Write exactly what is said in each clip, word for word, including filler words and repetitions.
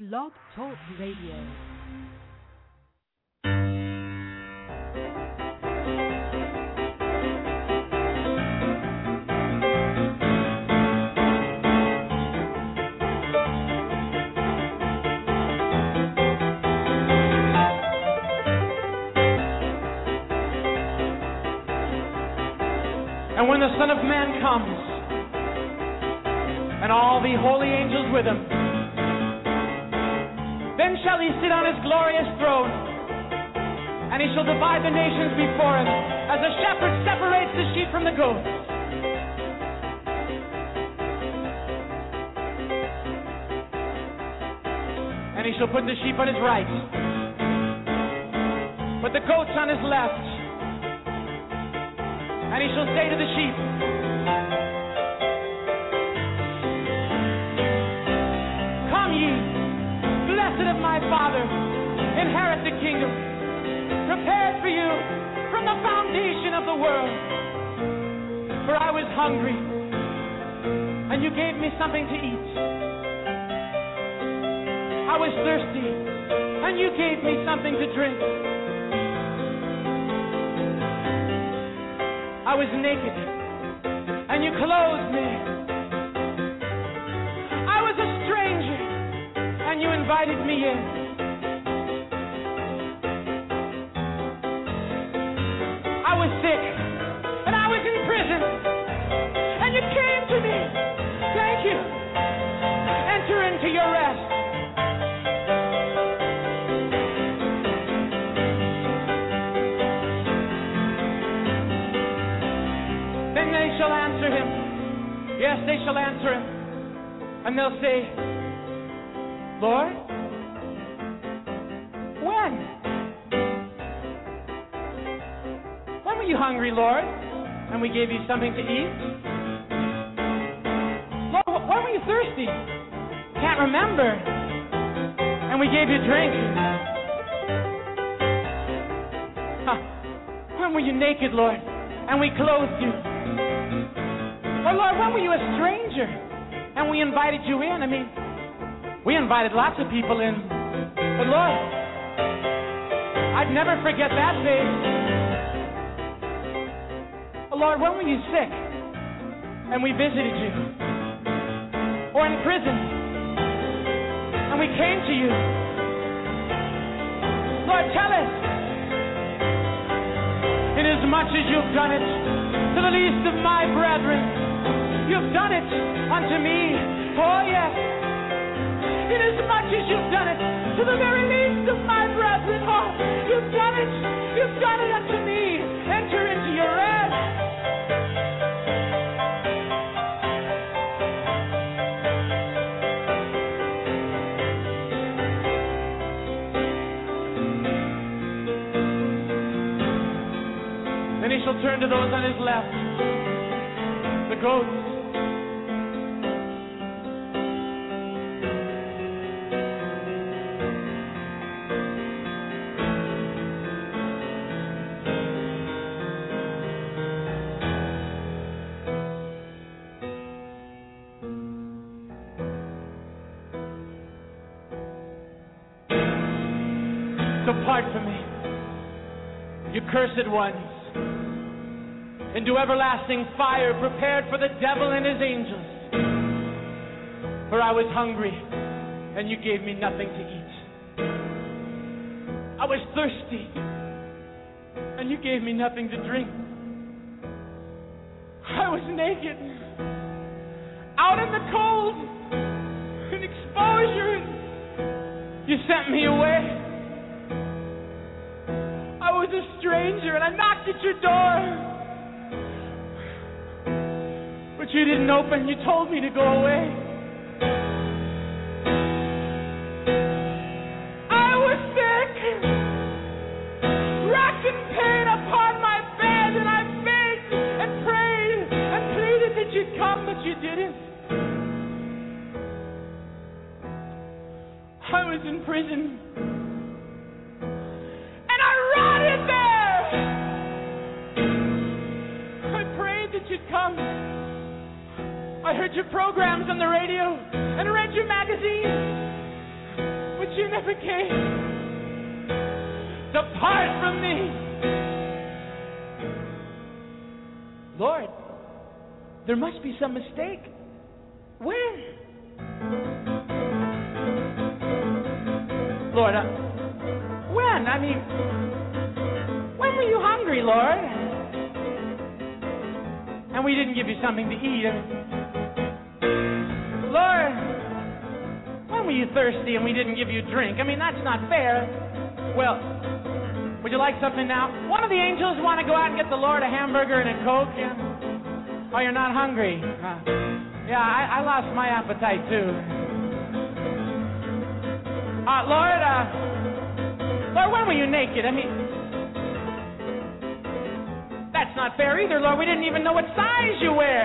Blog Talk Radio. And when the Son of Man comes, and all the holy angels with him, then shall he sit on his glorious throne, and he shall divide the nations before him, as a shepherd separates the sheep from the goats. And he shall put the sheep on his right, put the goats on his left. And he shall say to the sheep, "Come ye, blessed of my Father, inherit the kingdom, prepared for you from the foundation of the world. For I was hungry, and you gave me something to eat. I was thirsty, and you gave me something to drink. I was naked, and you clothed me. I was a stranger, and you invited me in. I was sick, and I was in prison, and you came to me. Thank you. Enter into your rest." They shall answer him. Yes, they shall answer him. And they'll say, "Lord, when? When were you hungry, Lord, and we gave you something to eat? Lord, when were you thirsty? Can't remember. And we gave you drink. Huh. When were you naked, Lord, and we clothed you? Or Lord, when were you a stranger and we invited you in?" I mean, we invited lots of people in. But Lord, I'd never forget that face. Oh, Lord, when were you sick and we visited you? Or in prison and we came to you? Lord, tell us. "Inasmuch as you've done it to the least of my brethren, you've done it unto me." Oh, yes. "Inasmuch as you've done it to the very least of my brethren, oh, you've done it. You've done it unto me. Enter into your rest." Then he shall turn to those on his left, the goats. "Depart from me, you cursed ones, into everlasting fire prepared for the devil and his angels. For I was hungry, and you gave me nothing to eat. I was thirsty, and you gave me nothing to drink. I was naked, out in the cold, in exposure, and you sent me away. I was a stranger, and I knocked at your door, but you didn't open. You told me to go away. I was sick, racked in pain upon my bed, and I begged and prayed and pleaded that you'd come, but you didn't. I was in prison, and I rotted there. I prayed that you'd come. I heard your programs on the radio and read your magazines. but you never came. Depart from me. Lord, there must be some mistake. When? Lord, uh, when? I mean, when were you hungry, Lord? And we didn't give you something to eat. I mean, Lord, when were you thirsty and we didn't give you drink? I mean, that's not fair. Well, would you like something now? One of the angels want to go out and get the Lord a hamburger and a Coke? Yeah? Oh, you're not hungry? Uh, yeah, I, I lost my appetite, too. Uh, Lord, uh, Lord, when were you naked? I mean, that's not fair either, Lord. We didn't even know what size you wear.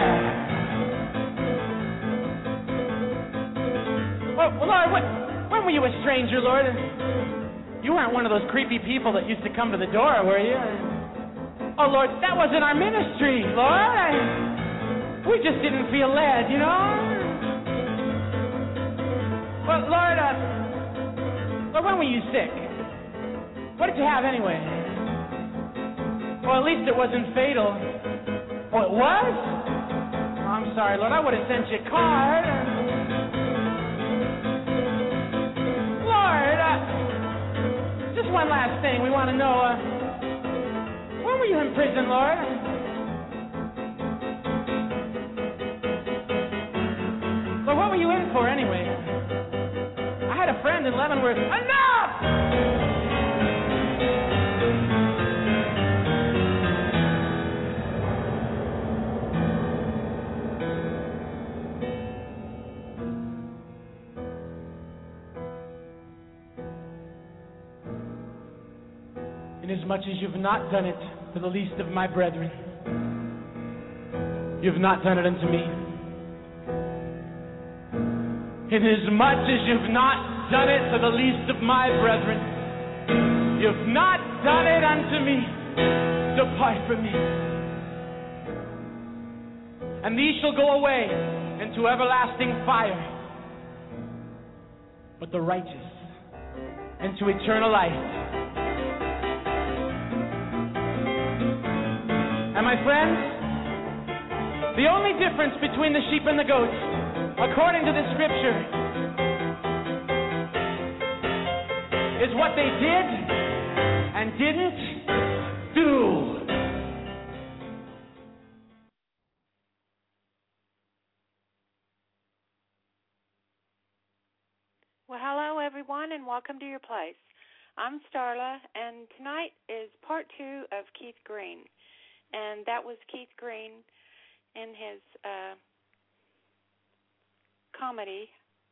Well, Lord, what, when were you a stranger, Lord? You weren't one of those creepy people that used to come to the door, were you? Oh, Lord, that wasn't our ministry, Lord. I, we just didn't feel led, you know? Well, Lord, uh, Lord, when were you sick? What did you have anyway? Well, at least it wasn't fatal. Oh, it was? Oh, I'm sorry, Lord. I would have sent you a card. Lord, uh, just one last thing. We want to know, uh, when were you in prison, Lord? Lord, what were you in for anyway? I had a friend in Leavenworth. Enough! Inasmuch as you've not done it for the least of my brethren, you've not done it unto me. Inasmuch as you've not done it for the least of my brethren, you've not done it unto me. Depart from me. And these shall go away into everlasting fire, but the righteous into eternal life. And my friends, the only difference between the sheep and the goats, according to the scripture, is what they did and didn't do. Well, hello, everyone, and welcome to your place. I'm Starla, and tonight is part two of Keith Green. And that was Keith Green in his uh, comedy.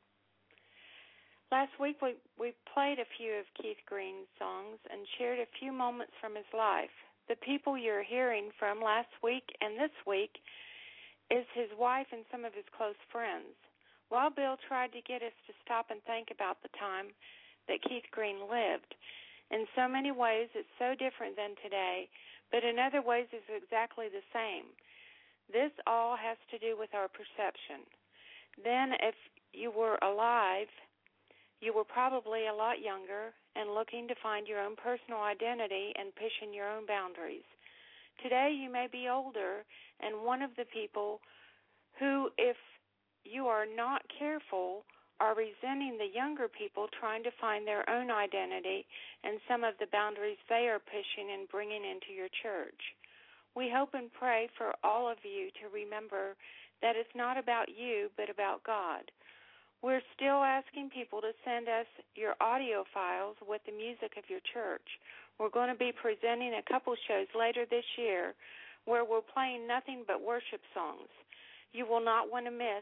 Last week we, we played a few of Keith Green's songs and shared a few moments from his life. The people you're hearing from last week and this week is his wife and some of his close friends. Wild Bill tried to get us to stop and think about the time that Keith Green lived. In so many ways, it's so different than today, but in other ways it's exactly the same. This all has to do with our perception. Then if you were alive, you were probably a lot younger and looking to find your own personal identity and pushing your own boundaries. Today you may be older and one of the people who, if you are not careful, are resenting the younger people trying to find their own identity and some of the boundaries they are pushing and bringing into your church. We hope and pray for all of you to remember that it's not about you, but about God. We're still asking people to send us your audio files with the music of your church. We're going to be presenting a couple shows later this year where we're playing nothing but worship songs. You will not want to miss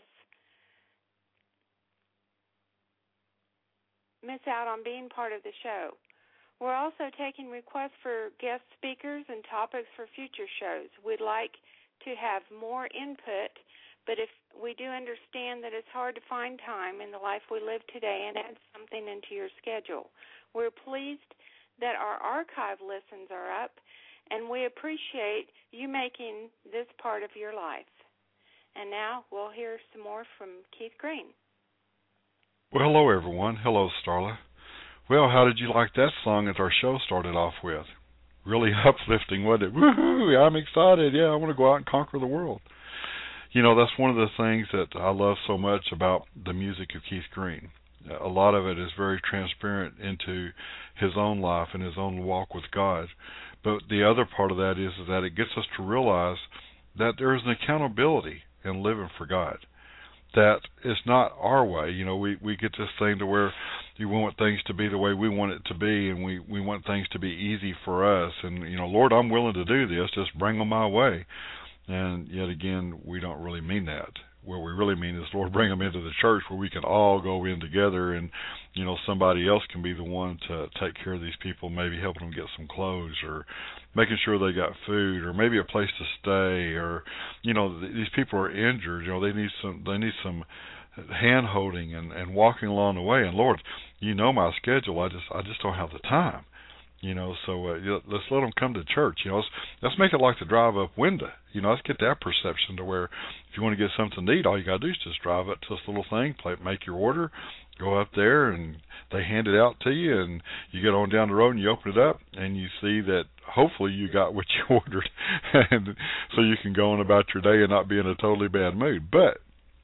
miss out on being part of the show. We're also taking requests for guest speakers and topics for future shows. We'd like to have more input, but if we do understand that it's hard to find time in the life we live today and add something into your schedule. We're pleased that our archive listens are up, and we appreciate you making this part of your life. And now we'll hear some more from Keith Green. Well, hello, everyone. Hello, Starla. Well, how did you like that song that our show started off with? Really uplifting, wasn't it? Woohoo! I'm excited. Yeah, I want to go out and conquer the world. You know, that's one of the things that I love so much about the music of Keith Green. A lot of it is very transparent into his own life and his own walk with God. But the other part of that is, is that it gets us to realize that there is an accountability in living for God. That it's not our way. You know, we, we get this thing to where we want things to be the way we want it to be, and we, we want things to be easy for us. And, you know, Lord, I'm willing to do this. Just bring them my way. And yet again, we don't really mean that. What we really mean is, Lord, bring them into the church where we can all go in together, and, you know, somebody else can be the one to take care of these people, maybe helping them get some clothes, or making sure they got food, or maybe a place to stay, or, you know, th- these people are injured. You know, they need some they need some hand holding and, and walking along the way. And Lord, you know my schedule. I just I just don't have the time. You know, so uh, you know, let's let them come to church. You know, let's, let's make it like the drive up window. You know, let's get that perception to where if you want to get something to eat, all you got to do is just drive up to this little thing, play, make your order, go up there, and they hand it out to you, and you get on down the road and you open it up, and you see that hopefully you got what you ordered, and so you can go on about your day and not be in a totally bad mood. But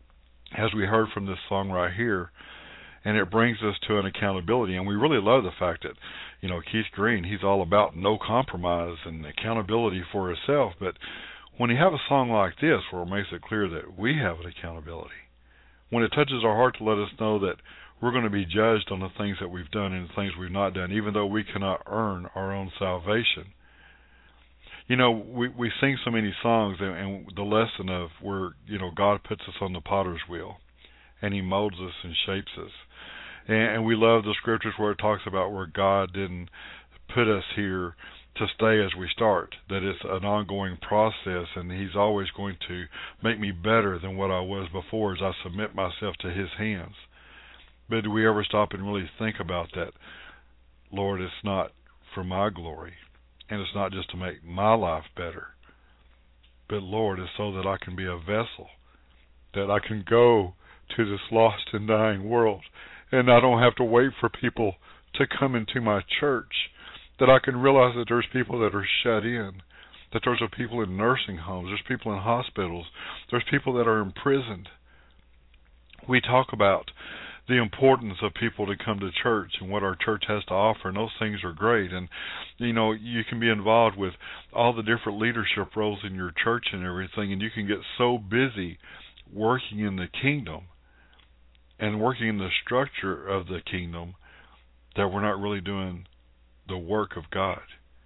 as we heard from this song right here, and it brings us to an accountability, and we really love the fact that, you know, Keith Green, he's all about no compromise and accountability for himself. But when you have a song like this where it makes it clear that we have an accountability, when it touches our heart to let us know that we're going to be judged on the things that we've done and the things we've not done, even though we cannot earn our own salvation. You know, we we sing so many songs, and, and the lesson of where, you know, God puts us on the potter's wheel, and he molds us and shapes us. And we love the scriptures where it talks about where God didn't put us here to stay as we start, that it's an ongoing process, and he's always going to make me better than what I was before as I submit myself to his hands. But do we ever stop and really think about that? Lord, it's not for my glory, and it's not just to make my life better, but Lord, it's so that I can be a vessel, that I can go to this lost and dying world, and I don't have to wait for people to come into my church, that I can realize that there's people that are shut in, that there's people in nursing homes, there's people in hospitals, there's people that are imprisoned. We talk about the importance of people to come to church and what our church has to offer, and those things are great. And, you know, you can be involved with all the different leadership roles in your church and everything, and you can get so busy working in the kingdom and working in the structure of the kingdom that we're not really doing the work of God.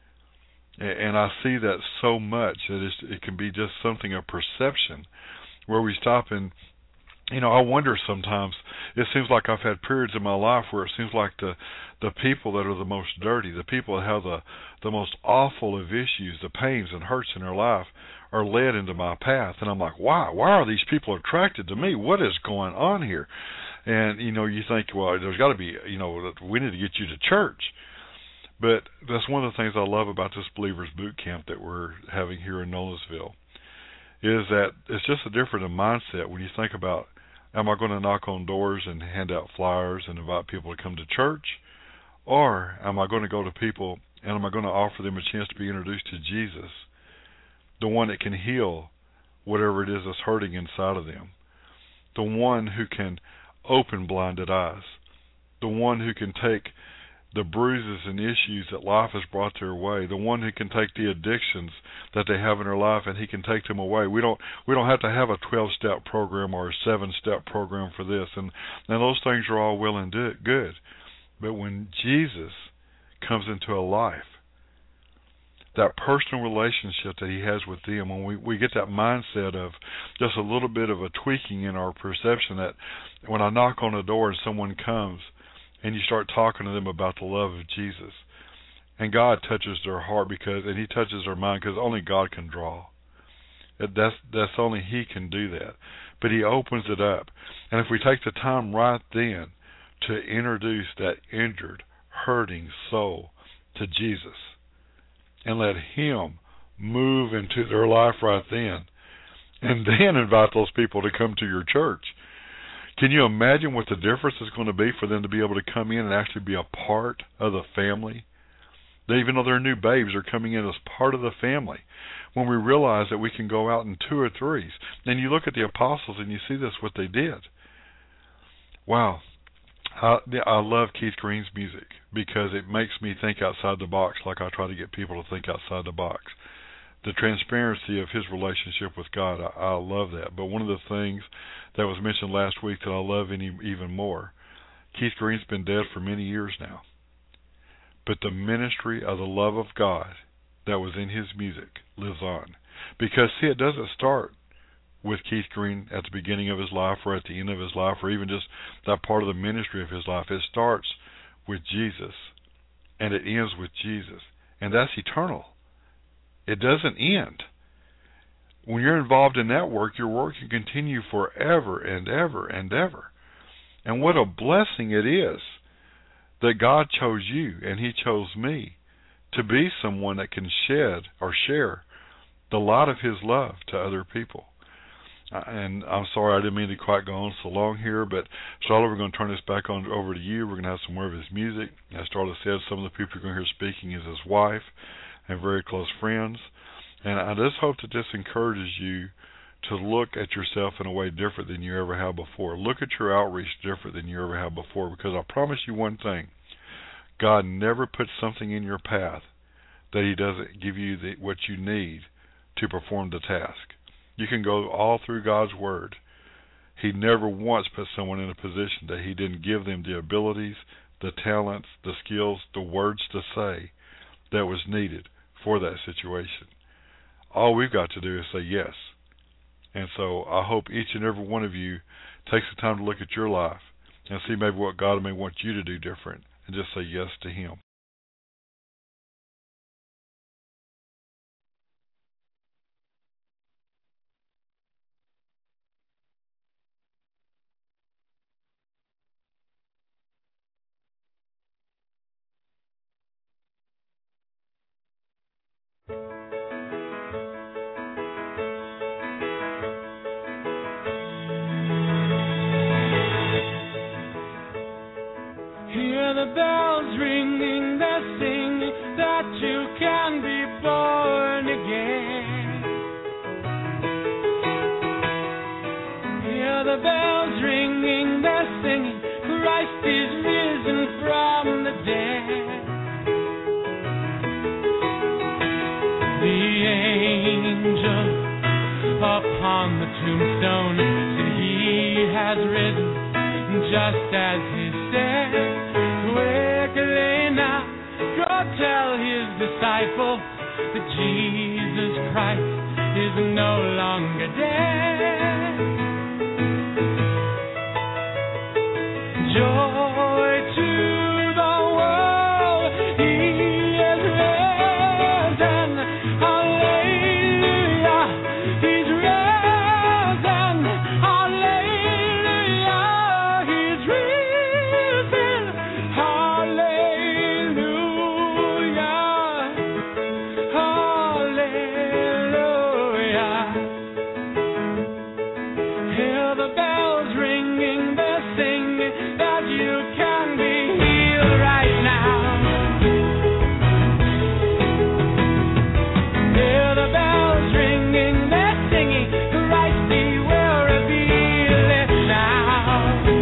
And I see that so much that it's, it can be just something of perception where we stop and, you know, I wonder sometimes, it seems like I've had periods in my life where it seems like the the people that are the most dirty, the people that have the, the most awful of issues, the pains and hurts in their life, are led into my path. And I'm like, why? Why are these people attracted to me? What is going on here? And, you know, you think, well, there's got to be, you know, we need to get you to church. But that's one of the things I love about this Believers Boot Camp that we're having here in Nolensville, is that it's just a different mindset when you think about, am I going to knock on doors and hand out flyers and invite people to come to church? Or am I going to go to people and am I going to offer them a chance to be introduced to Jesus, the one that can heal whatever it is that's hurting inside of them, the one who can open blinded eyes, the one who can take the bruises and issues that life has brought their way, the one who can take the addictions that they have in their life and he can take them away. We don't we don't have to have a twelve-step program or a seven-step program for this, and, and those things are all well and do, good. But when Jesus comes into a life, that personal relationship that he has with them, when we, we get that mindset of just a little bit of a tweaking in our perception, that when I knock on the door and someone comes, and you start talking to them about the love of Jesus, and God touches their heart because, and he touches their mind because only God can draw. That's, that's only he can do that. But he opens it up. And if we take the time right then to introduce that injured, hurting soul to Jesus and let him move into their life right then, and then invite those people to come to your church, Can you imagine what the difference is going to be for them to be able to come in and actually be a part of the family? They, even though they're new babes, are coming in as part of the family. When we realize that we can go out in two or threes. And you look at the apostles and you see this, what they did. Wow. I, I love Keith Green's music because it makes me think outside the box, like I try to get people to think outside the box. The transparency of his relationship with God, I, I love that. But one of the things that was mentioned last week that I love any, even more, Keith Green's been dead for many years now. But the ministry of the love of God that was in his music lives on. Because, see, it doesn't start with Keith Green at the beginning of his life or at the end of his life or even just that part of the ministry of his life. It starts with Jesus and it ends with Jesus. And that's eternal. It doesn't end. When you're involved in that work, your work can continue forever and ever and ever. And what a blessing it is that God chose you and he chose me to be someone that can shed or share the light of his love to other people. And I'm sorry, I didn't mean to quite go on so long here, but Charlotte, we're going to turn this back on over to you. We're going to have some more of his music. As Charlotte said, some of the people you're going to hear speaking is his wife and very close friends. And I just hope that this encourages you to look at yourself in a way different than you ever have before. Look at your outreach different than you ever have before, because I promise you one thing. God never puts something in your path that he doesn't give you the, what you need to perform the task. You can go all through God's Word. He never once put someone in a position that he didn't give them the abilities, the talents, the skills, the words to say that was needed for that situation. All we've got to do is say yes. And so I hope each and every one of you takes the time to look at your life and see maybe what God may want you to do different and just say yes to him. Hear the bells ringing, they're singing that you can be born again. Hear the bells ringing, they're singing, Christ is risen from the dead. The angel upon the tombstone said he has risen just as he said. Quickly now, go tell his disciples that Jesus Christ is no longer dead. Joy to the world, he is risen. Hallelujah, he's risen. Hallelujah, he's risen. Hallelujah, hallelujah. Hear the bells ringing, they're singing that you can be healed right now. Hear the bells ringing, they're singing, Christ he will reveal it now.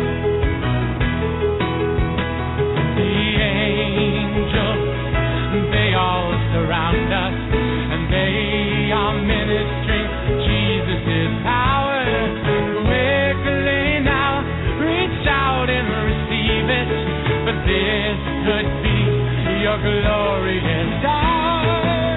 The angels, they all surround us, and they are ministering Jesus' power. Quickly now, reach out and receive it, but this could be your glorious hour.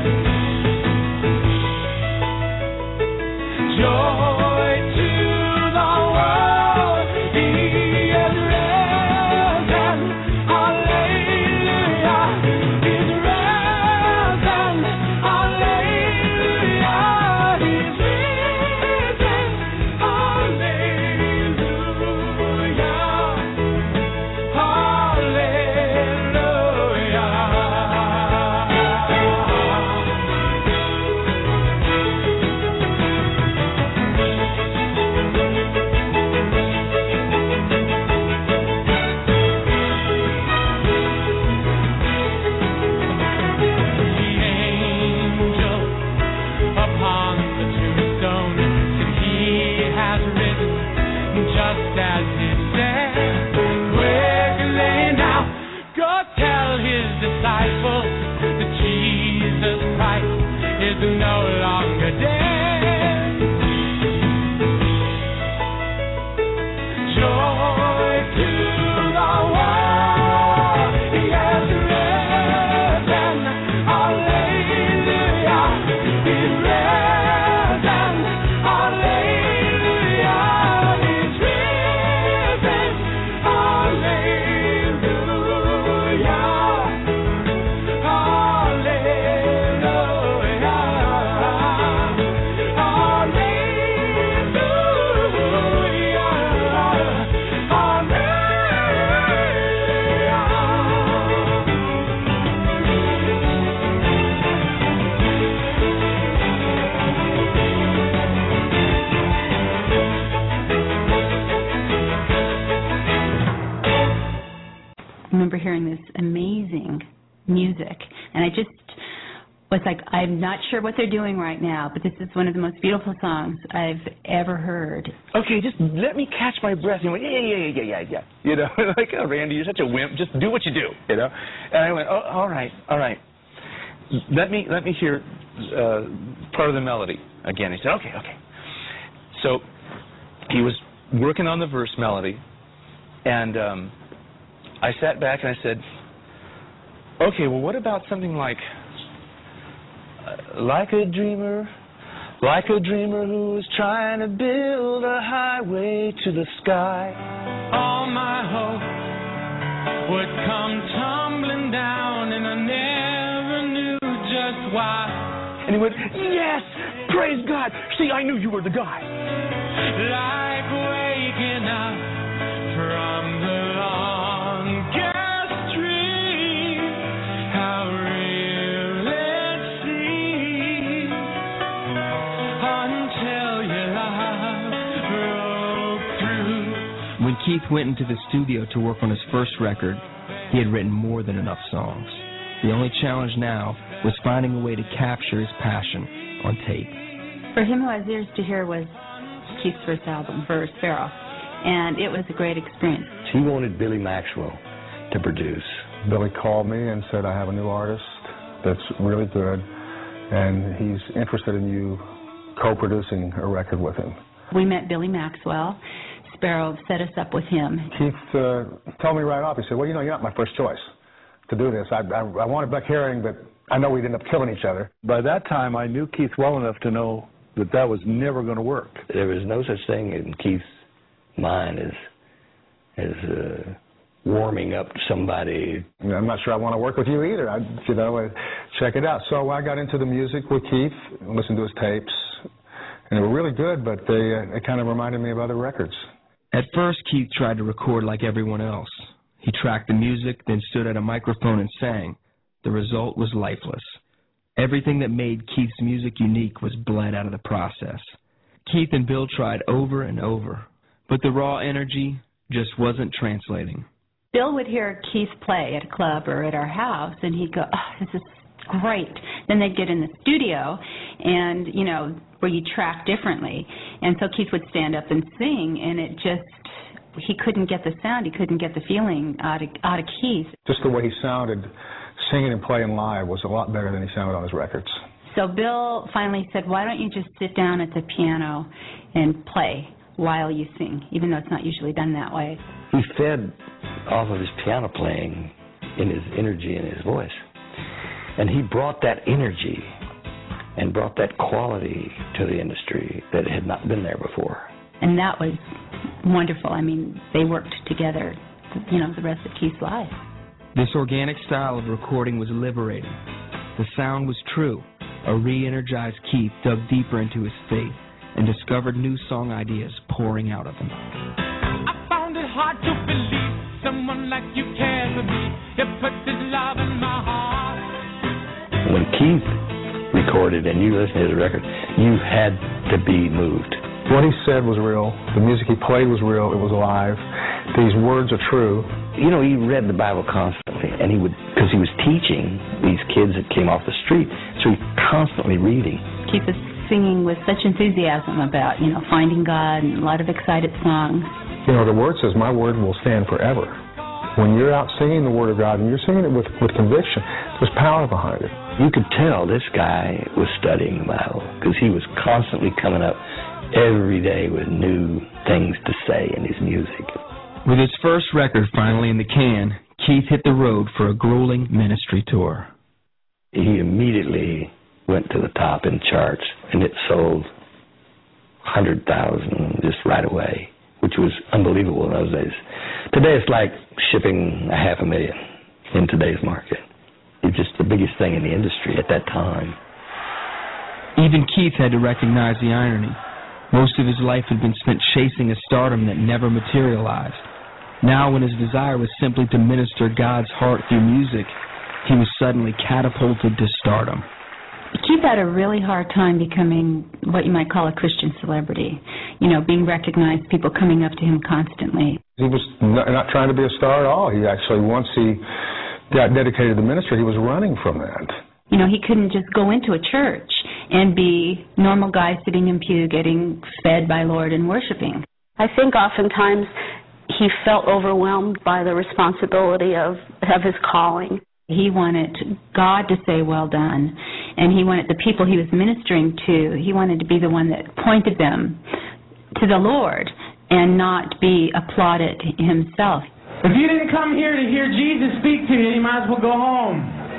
Joy to the world, he is risen. Hallelujah, he's risen. Hallelujah, he's risen. Hallelujah, hallelujah. disciples that Jesus Christ is no longer dead. Joy to the world, he has risen. Hallelujah, he's risen. Hallelujah, he's risen. Hallelujah, I remember hearing this amazing music, and I just was like, I'm not sure what they're doing right now, but this is one of the most beautiful songs I've ever heard. Okay, just let me catch my breath. And he went, yeah, yeah, yeah, yeah, yeah, yeah. You know, like, oh, Randy, you're such a wimp. Just do what you do, you know. And I went, oh, all right, all right. Let me let me hear uh, part of the melody again. He said, okay, okay. So he was working on the verse melody, and um, I sat back and I said, okay, well, what about something like, uh, like a dreamer, like a dreamer who was trying to build a highway to the sky. All my hope would come tumbling down, and I never knew just why. And he went, yes, praise God. See, I knew you were the guy. Like waking up from the longest dream, how real it seems until your love broke through. When Keith went into the studio to work on his first record, he had written more than enough songs. The only challenge now was finding a way to capture his passion on tape. For him, Who Has Ears to Hear was Keith's first album, for Sparrow, and it was a great experience. He wanted Billy Maxwell to produce. Billy called me and said, I have a new artist that's really good, and he's interested in you co-producing a record with him. We met Billy Maxwell. Sparrow set us up with him. Keith uh, told me right off, he said, well, you know, you're not my first choice to do this. I, I, I wanted Buck Herring, but I know we'd end up killing each other. By that time, I knew Keith well enough to know that that was never going to work. There was no such thing in Keith's mind as, as uh, warming up to somebody. I'm not sure I want to work with you either. I, you know, check it out. So I got into the music with Keith, listened to his tapes, and they were really good, but they, uh, they kind of reminded me of other records. At first, Keith tried to record like everyone else. He tracked the music, then stood at a microphone and sang. The result was lifeless. Everything that made Keith's music unique was bled out of the process. Keith and Bill tried over and over, but the raw energy just wasn't translating. Bill would hear Keith play at a club or at our house, and he'd go, oh, this is great. Then they'd get in the studio, and, you know, where you track differently. And so Keith would stand up and sing, and it just, he couldn't get the sound, he couldn't get the feeling out of, out of Keith. Just the way he sounded singing and playing live was a lot better than he sounded on his records. So Bill finally said, why don't you just sit down at the piano and play while you sing, even though it's not usually done that way. He fed off of his piano playing in his energy and his voice. And he brought that energy and brought that quality to the industry that had not been there before. And that was wonderful. I mean, they worked together, you know, the rest of Keith's life. This organic style of recording was liberating. The sound was true. A re-energized Keith dug deeper into his faith and discovered new song ideas pouring out of him. I found it hard to believe someone like you cares for me. You put this love in my heart. When Keith recorded and you listened to his record, you had to be moved. What he said was real. The music he played was real. It was alive. These words are true. You know, he read the Bible constantly, and he would, because he was teaching these kids that came off the street, so he's constantly reading. Keith was singing with such enthusiasm about, you know, finding God and a lot of excited songs. You know, the word says, my word will stand forever. when you're out singing the Word of God and you're singing it with, with conviction, there's power behind it. You could tell this guy was studying the Bible because he was constantly coming up every day with new things to say in his music. With his first record finally in the can, Keith hit the road for a grueling ministry tour. He immediately went to the top in charts, and it sold one hundred thousand just right away, which was unbelievable in those days. Today it's like shipping a half a million in today's market. It's just the biggest thing in the industry at that time. Even Keith had to recognize the irony. Most of his life had been spent chasing a stardom that never materialized. Now, when his desire was simply to minister God's heart through music, he was suddenly catapulted to stardom. Keith had a really hard time becoming what you might call a Christian celebrity. You know, being recognized, people coming up to him constantly. He was not, not trying to be a star at all. He actually, once he got dedicated to the ministry, he was running from that. You know, he couldn't just go into a church and be normal guy sitting in pew getting fed by Lord and worshiping. I think oftentimes he felt overwhelmed by the responsibility of, of his calling. He wanted God to say, well done, and he wanted the people he was ministering to, he wanted to be the one that pointed them to the Lord and not be applauded himself. If you didn't come here to hear Jesus speak to you, you might as well go home.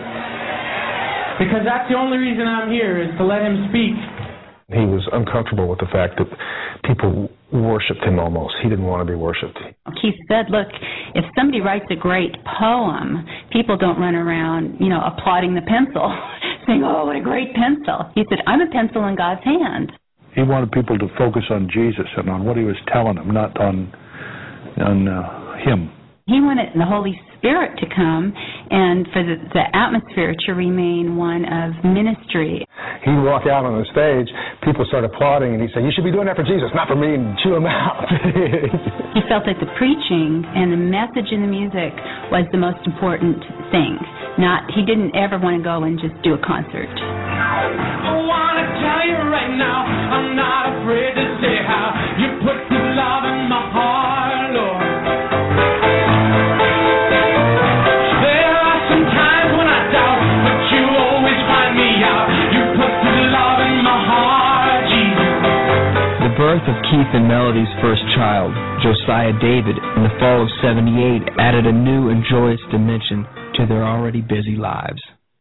Because that's the only reason I'm here, is to let him speak. He was uncomfortable with the fact that people worshipped him almost. He didn't want to be worshipped. Keith said, look, if somebody writes a great poem, people don't run around, you know, applauding the pencil, saying, oh, what a great pencil. He said, I'm a pencil in God's hand. He wanted people to focus on Jesus and on what he was telling them, not on, on uh, him. He wanted the Holy Spirit to come and for the, the atmosphere to remain one of ministry. He'd walk out on the stage, people start applauding, and he'd say, you should be doing that for Jesus, not for me, and chew him out. He felt that the preaching and the message in the music was the most important thing. Not, he didn't ever want to go and just do a concert. I want to tell you right now, I'm not afraid to say how you put the love in my heart, Lord. The birth of Keith and Melody's first child, Josiah David, in the fall of seventy-eight added a new and joyous dimension to their already busy lives.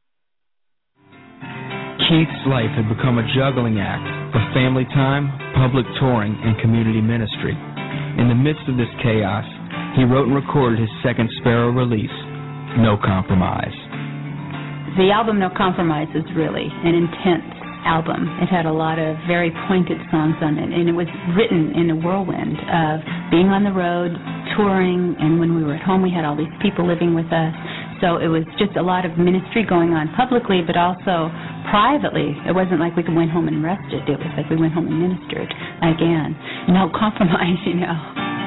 Keith's life had become a juggling act of family time, public touring, and community ministry. In the midst of this chaos, he wrote and recorded his second Sparrow release, No Compromise. The album No Compromise is really an intense album. It had a lot of very pointed songs on it, and it was written in a whirlwind of being on the road, touring, and when we were at home we had all these people living with us. So it was just a lot of ministry going on publicly, but also privately. It wasn't like we went home and rested. It was like we went home and ministered again. No compromise, you know.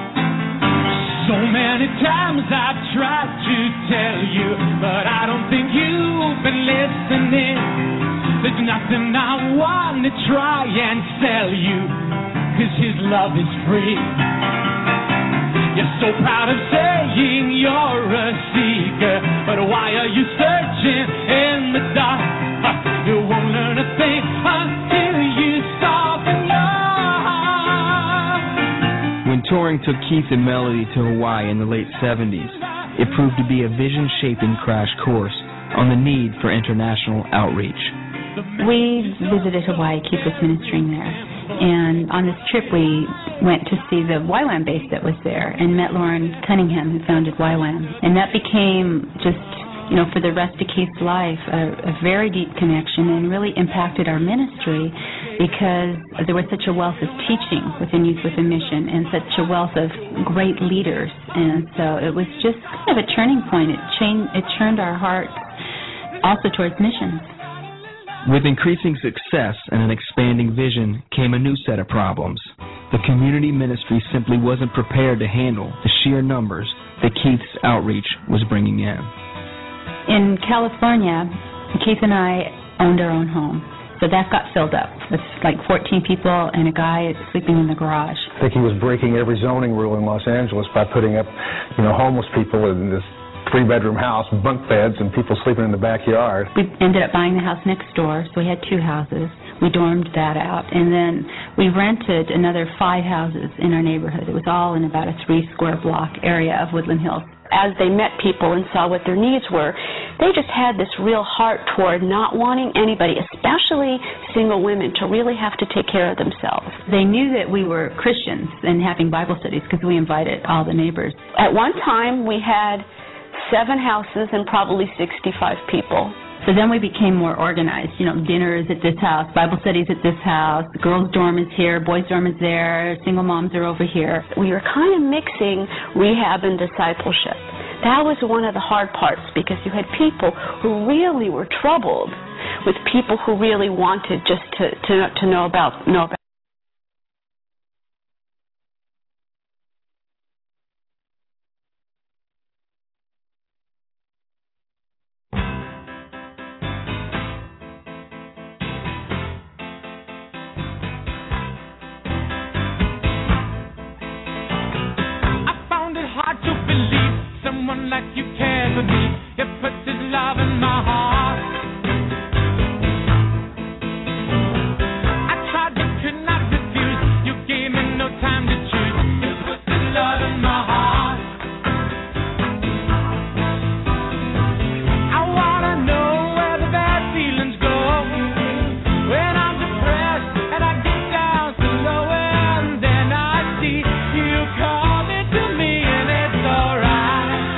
So many times I've tried to tell you, but I don't think you've been listening. There's nothing I want to try and sell you, 'cause his love is free. You're so proud of saying you're a seeker, but why are you searching in the dark? You won't learn a thing until you soften your heart. When touring took Keith and Melody to Hawaii in the late seventies, it proved to be a vision-shaping crash course on the need for international outreach. We visited Hawaii, Keith was ministering there, and on this trip we went to see the Y WAM base that was there and met Lauren Cunningham, who founded Y WAM. And that became just, you know, for the rest of Keith's life, a, a very deep connection and really impacted our ministry because there was such a wealth of teaching within Youth with a Mission and such a wealth of great leaders. And so it was just kind of a turning point. It, changed, it turned our hearts also towards missions. With increasing success and an expanding vision came a new set of problems. The community ministry simply wasn't prepared to handle the sheer numbers that Keith's outreach was bringing in. In California, Keith and I owned our own home, so that got filled up with like fourteen people and a guy sleeping in the garage. I think he was breaking every zoning rule in Los Angeles by putting up, you know, homeless people in this three-bedroom house, bunk beds, and people sleeping in the backyard. We ended up buying the house next door, so we had two houses. We dormed that out, and then we rented another five houses in our neighborhood. It was all in about a three-square block area of Woodland Hills. As they met people and saw what their needs were, they just had this real heart toward not wanting anybody, especially single women, to really have to take care of themselves. They knew that we were Christians and having Bible studies because we invited all the neighbors. At one time, we had seven houses and probably sixty-five people. So then we became more organized. You know, dinners at this house, Bible studies at this house, the girls' dorm is here, boys' dorm is there, single moms are over here. We were kind of mixing rehab and discipleship. That was one of the hard parts because you had people who really were troubled with people who really wanted just to, to, to know about know about. Someone like you cares for me. You put this love in my heart. I tried but could not refuse. You gave me no time to choose. You put this love in my heart. I wanna know where the bad feelings go. When I'm depressed and I get down so low, and then I see you coming to me, and it's alright.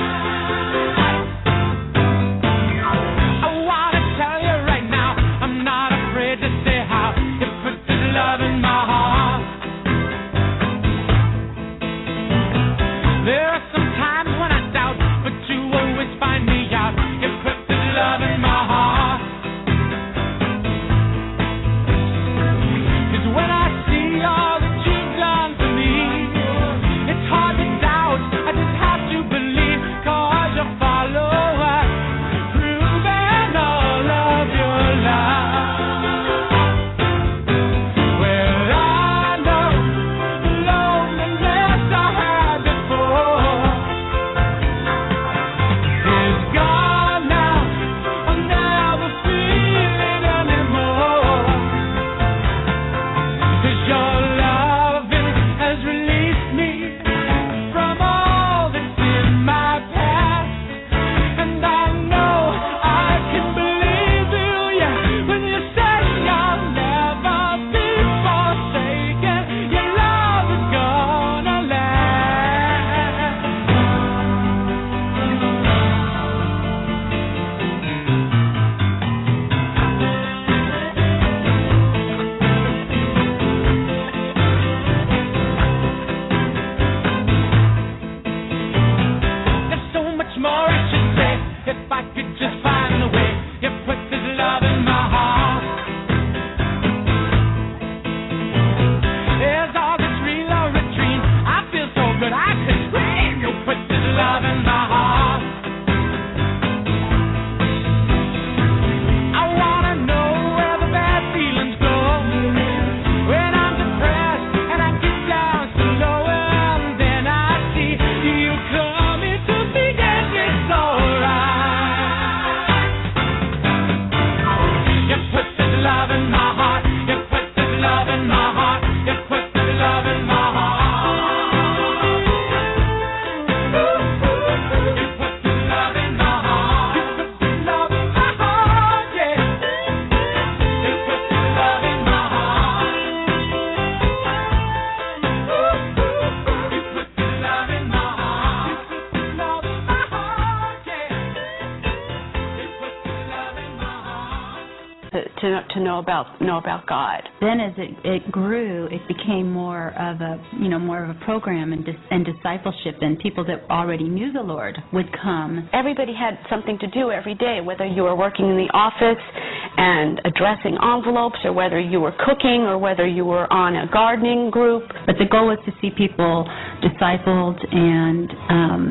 To, to know about know about God. Then, as it, it grew, it became more of a you know more of a program and, dis, and discipleship, and people that already knew the Lord would come. Everybody had something to do every day, whether you were working in the office and addressing envelopes, or whether you were cooking, or whether you were on a gardening group. But the goal was to see people discipled and um,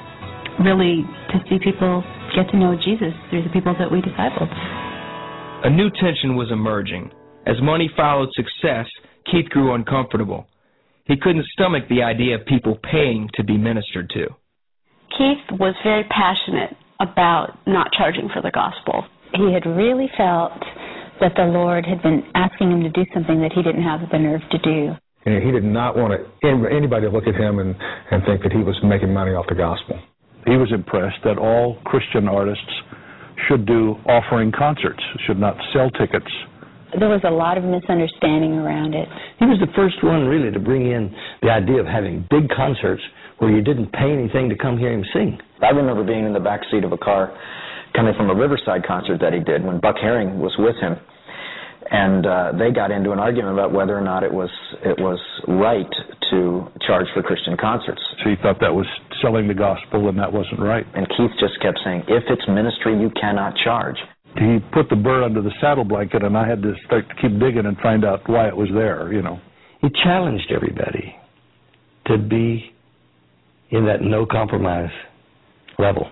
really to see people get to know Jesus through the people that we discipled. A new tension was emerging. As money followed success, Keith grew uncomfortable. He couldn't stomach the idea of people paying to be ministered to. Keith was very passionate about not charging for the gospel. He had really felt that the Lord had been asking him to do something that he didn't have the nerve to do. And he did not want to, anybody to look at him and, and think that he was making money off the gospel. He was impressed that all Christian artists should do offering concerts, should not sell tickets. There was a lot of misunderstanding around it. He was the first one, really, to bring in the idea of having big concerts where you didn't pay anything to come hear him sing. I remember being in the back seat of a car coming from a Riverside concert that he did when Buck Herring was with him. And uh, they got into an argument about whether or not it was it was right to charge for Christian concerts. So he thought that was selling the gospel, and that wasn't right. And Keith just kept saying, if it's ministry, you cannot charge. He put the burr under the saddle blanket, and I had to start to keep digging and find out why it was there, you know. He challenged everybody to be in that no-compromise level.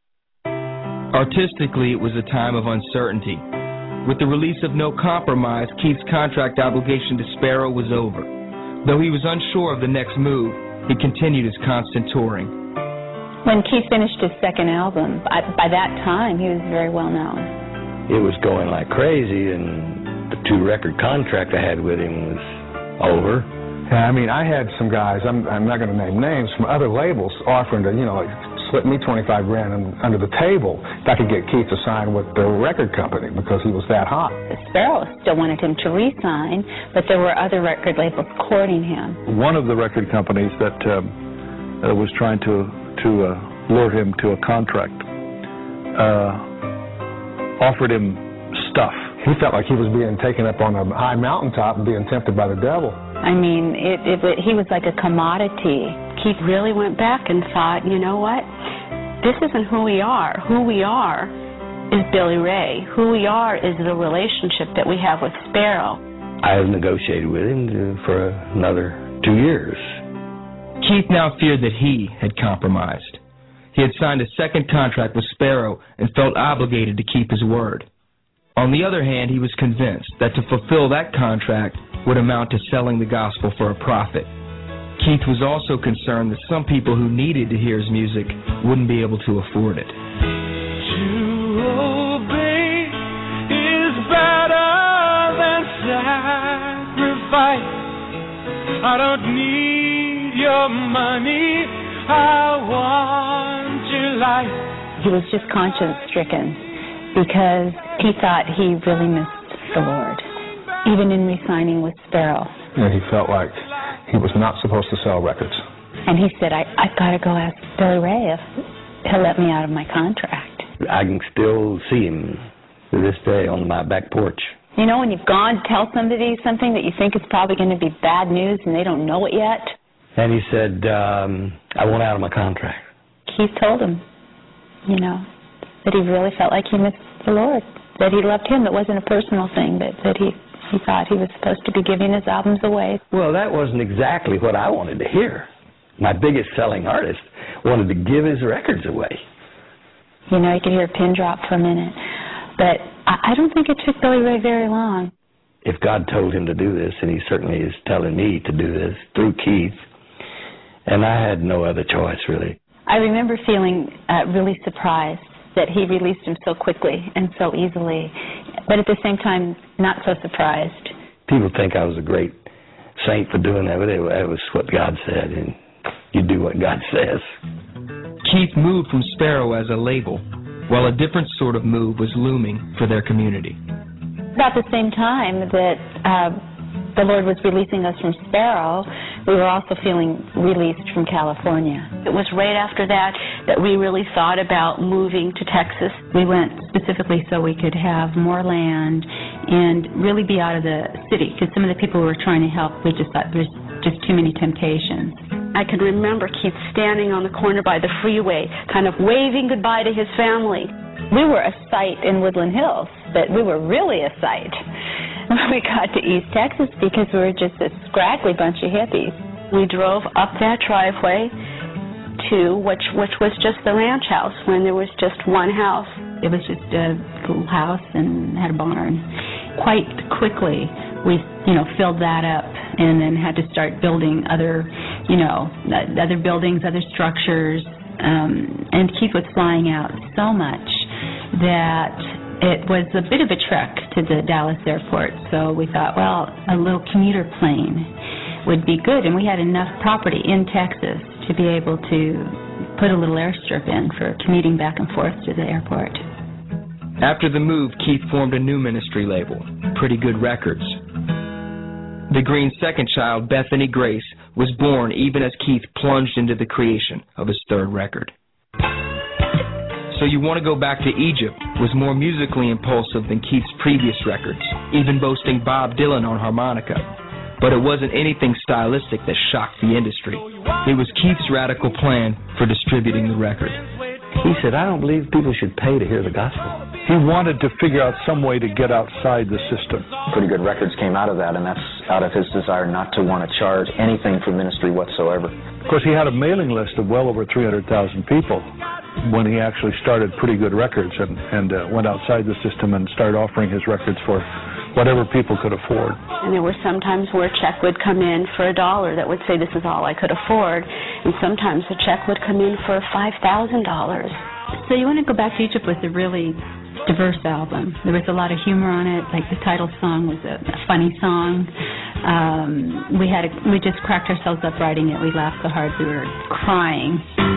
Artistically, it was a time of uncertainty. With the release of No Compromise, Keith's contract obligation to Sparrow was over. Though he was unsure of the next move, he continued his constant touring. When Keith finished his second album, by, by that time, he was very well known. It was going like crazy, and the two-record contract I had with him was over. Yeah, I mean, I had some guys, I'm, I'm not going to name names, from other labels offering to, you know, like, slip me twenty-five grand in, under the table if I could get Keith to sign with the record company because he was that hot. Sparrow still wanted him to re-sign, but there were other record labels courting him. One of the record companies that um, uh, was trying to, to uh, lure him to a contract uh, offered him stuff. He felt like he was being taken up on a high mountaintop and being tempted by the devil. I mean, it, it, it, he was like a commodity. Keith really went back and thought, you know what? This isn't who we are. Who we are is Billy Ray. Who we are is the relationship that we have with Sparrow. I negotiated with him for another two years. Keith now feared that he had compromised. He had signed a second contract with Sparrow and felt obligated to keep his word. On the other hand, he was convinced that to fulfill that contract would amount to selling the gospel for a profit. Keith was also concerned that some people who needed to hear his music wouldn't be able to afford it. To obey is better than sacrifice. I don't need your money, I want your life. He was just conscience-stricken because he thought he really missed the Lord, even in re-signing with Sparrow. And he felt like he was not supposed to sell records. And he said, I, I've got to go ask Billy Ray if he'll let me out of my contract. I can still see him to this day on my back porch. You know, when you've gone to tell somebody something that you think is probably going to be bad news and they don't know it yet. And he said, um, I want out of my contract. Keith told him, you know, that he really felt like he missed the Lord, that he loved him. It wasn't a personal thing, but that he, he thought he was supposed to be giving his albums away. Well, that wasn't exactly what I wanted to hear. My biggest selling artist wanted to give his records away. You know, you could hear a pin drop for a minute. But I, I don't think it took Billy Ray very long. If God told him to do this, and he certainly is telling me to do this through Keith, and I had no other choice, really. I remember feeling uh, really surprised that he released him so quickly and so easily, but at the same time, not so surprised. People think I was a great saint for doing that, but it was what God said, and you do what God says. Keith moved from Sparrow as a label, while a different sort of move was looming for their community. About the same time that uh, the Lord was releasing us from Sparrow, we were also feeling released from California. It was right after that that we really thought about moving to Texas. We went specifically so we could have more land and really be out of the city, because some of the people we were trying to help, we just thought there's just too many temptations. I can remember Keith standing on the corner by the freeway, kind of waving goodbye to his family. We were a sight in Woodland Hills, but we were really a sight when we got to East Texas because we were just a scraggly bunch of hippies. We drove up that driveway to which which was just the ranch house when there was just one house. It was just a little house and had a barn. quite quickly we, you know, filled that up and then had to start building other, you know, other buildings, other structures. Um, and Keith was flying out so much that it was a bit of a trek to the Dallas airport. So we thought, well, a little commuter plane would be good. And we had enough property in Texas to be able to put a little airstrip in for commuting back and forth to the airport. After the move, Keith formed a new ministry label, Pretty Good Records. The Green's second child, Bethany Grace, was born even as Keith plunged into the creation of his third record. So You Want to Go Back to Egypt was more musically impulsive than Keith's previous records, even boasting Bob Dylan on harmonica. But it wasn't anything stylistic that shocked the industry. It was Keith's radical plan for distributing the record. He said, I don't believe people should pay to hear the gospel. He wanted to figure out some way to get outside the system. Pretty Good Records came out of that, and that's out of his desire not to want to charge anything for ministry whatsoever. Of course, he had a mailing list of well over three hundred thousand people when he actually started Pretty Good Records and, and uh, went outside the system and started offering his records for whatever people could afford. And there were some times where a check would come in for a dollar that would say this is all I could afford, and sometimes a check would come in for five thousand dollars. So You Want to Go Back to Egypt was a really diverse album. There was a lot of humor on it. Like the title song was a, a funny song. Um, we had a, we just cracked ourselves up writing it. We laughed so hard we were crying.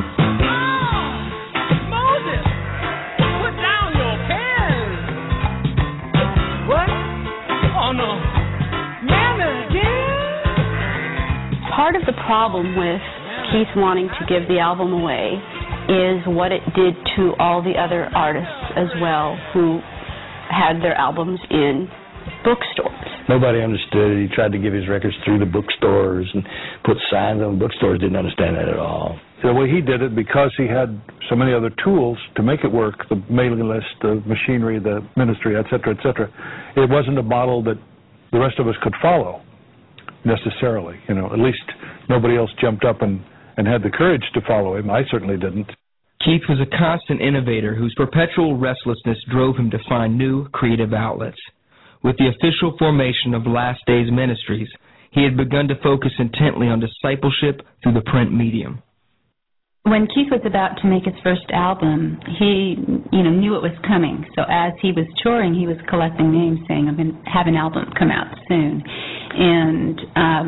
Part of the problem with Keith wanting to give the album away is what it did to all the other artists as well who had their albums in bookstores. Nobody understood it. He tried to give his records through the bookstores and put signs on bookstores. Didn't understand that at all. The way he did it, because he had so many other tools to make it work, the mailing list, the machinery, the ministry, et cetera, et cetera, it wasn't a model that the rest of us could follow necessarily. You know, at least nobody else jumped up and, and had the courage to follow him. I certainly didn't. Keith was a constant innovator whose perpetual restlessness drove him to find new creative outlets. With the official formation of Last Days Ministries, he had begun to focus intently on discipleship through the print medium. When Keith was about to make his first album, he, you know, knew it was coming. So as he was touring, he was collecting names, saying, "I'm going to have an album come out soon." And um,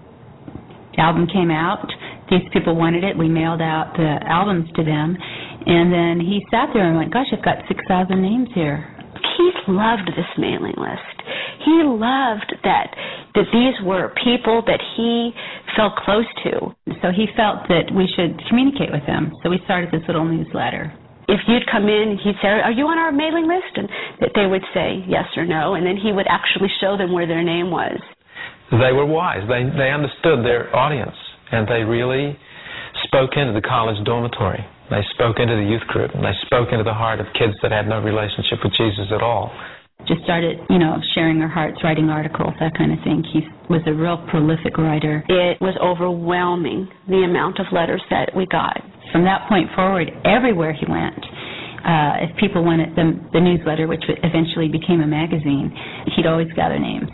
the album came out. These people wanted it. We mailed out the albums to them, and then he sat there and went, "Gosh, I've got six thousand names here." Keith loved this mailing list. He loved that that these were people that he felt close to. So he felt that we should communicate with them. So we started this little newsletter. If you'd come in, he'd say, "Are you on our mailing list?" And that they would say yes or no, and then he would actually show them where their name was. They were wise. They they understood their audience, and they really spoke into the college dormitory. They spoke into the youth group, and they spoke into the heart of kids that had no relationship with Jesus at all. Just started, you know, sharing our hearts, writing articles, that kind of thing. He was a real prolific writer. It was overwhelming, the amount of letters that we got. From that point forward, everywhere he went, uh, if people wanted the, the newsletter, which eventually became a magazine, he'd always gather names.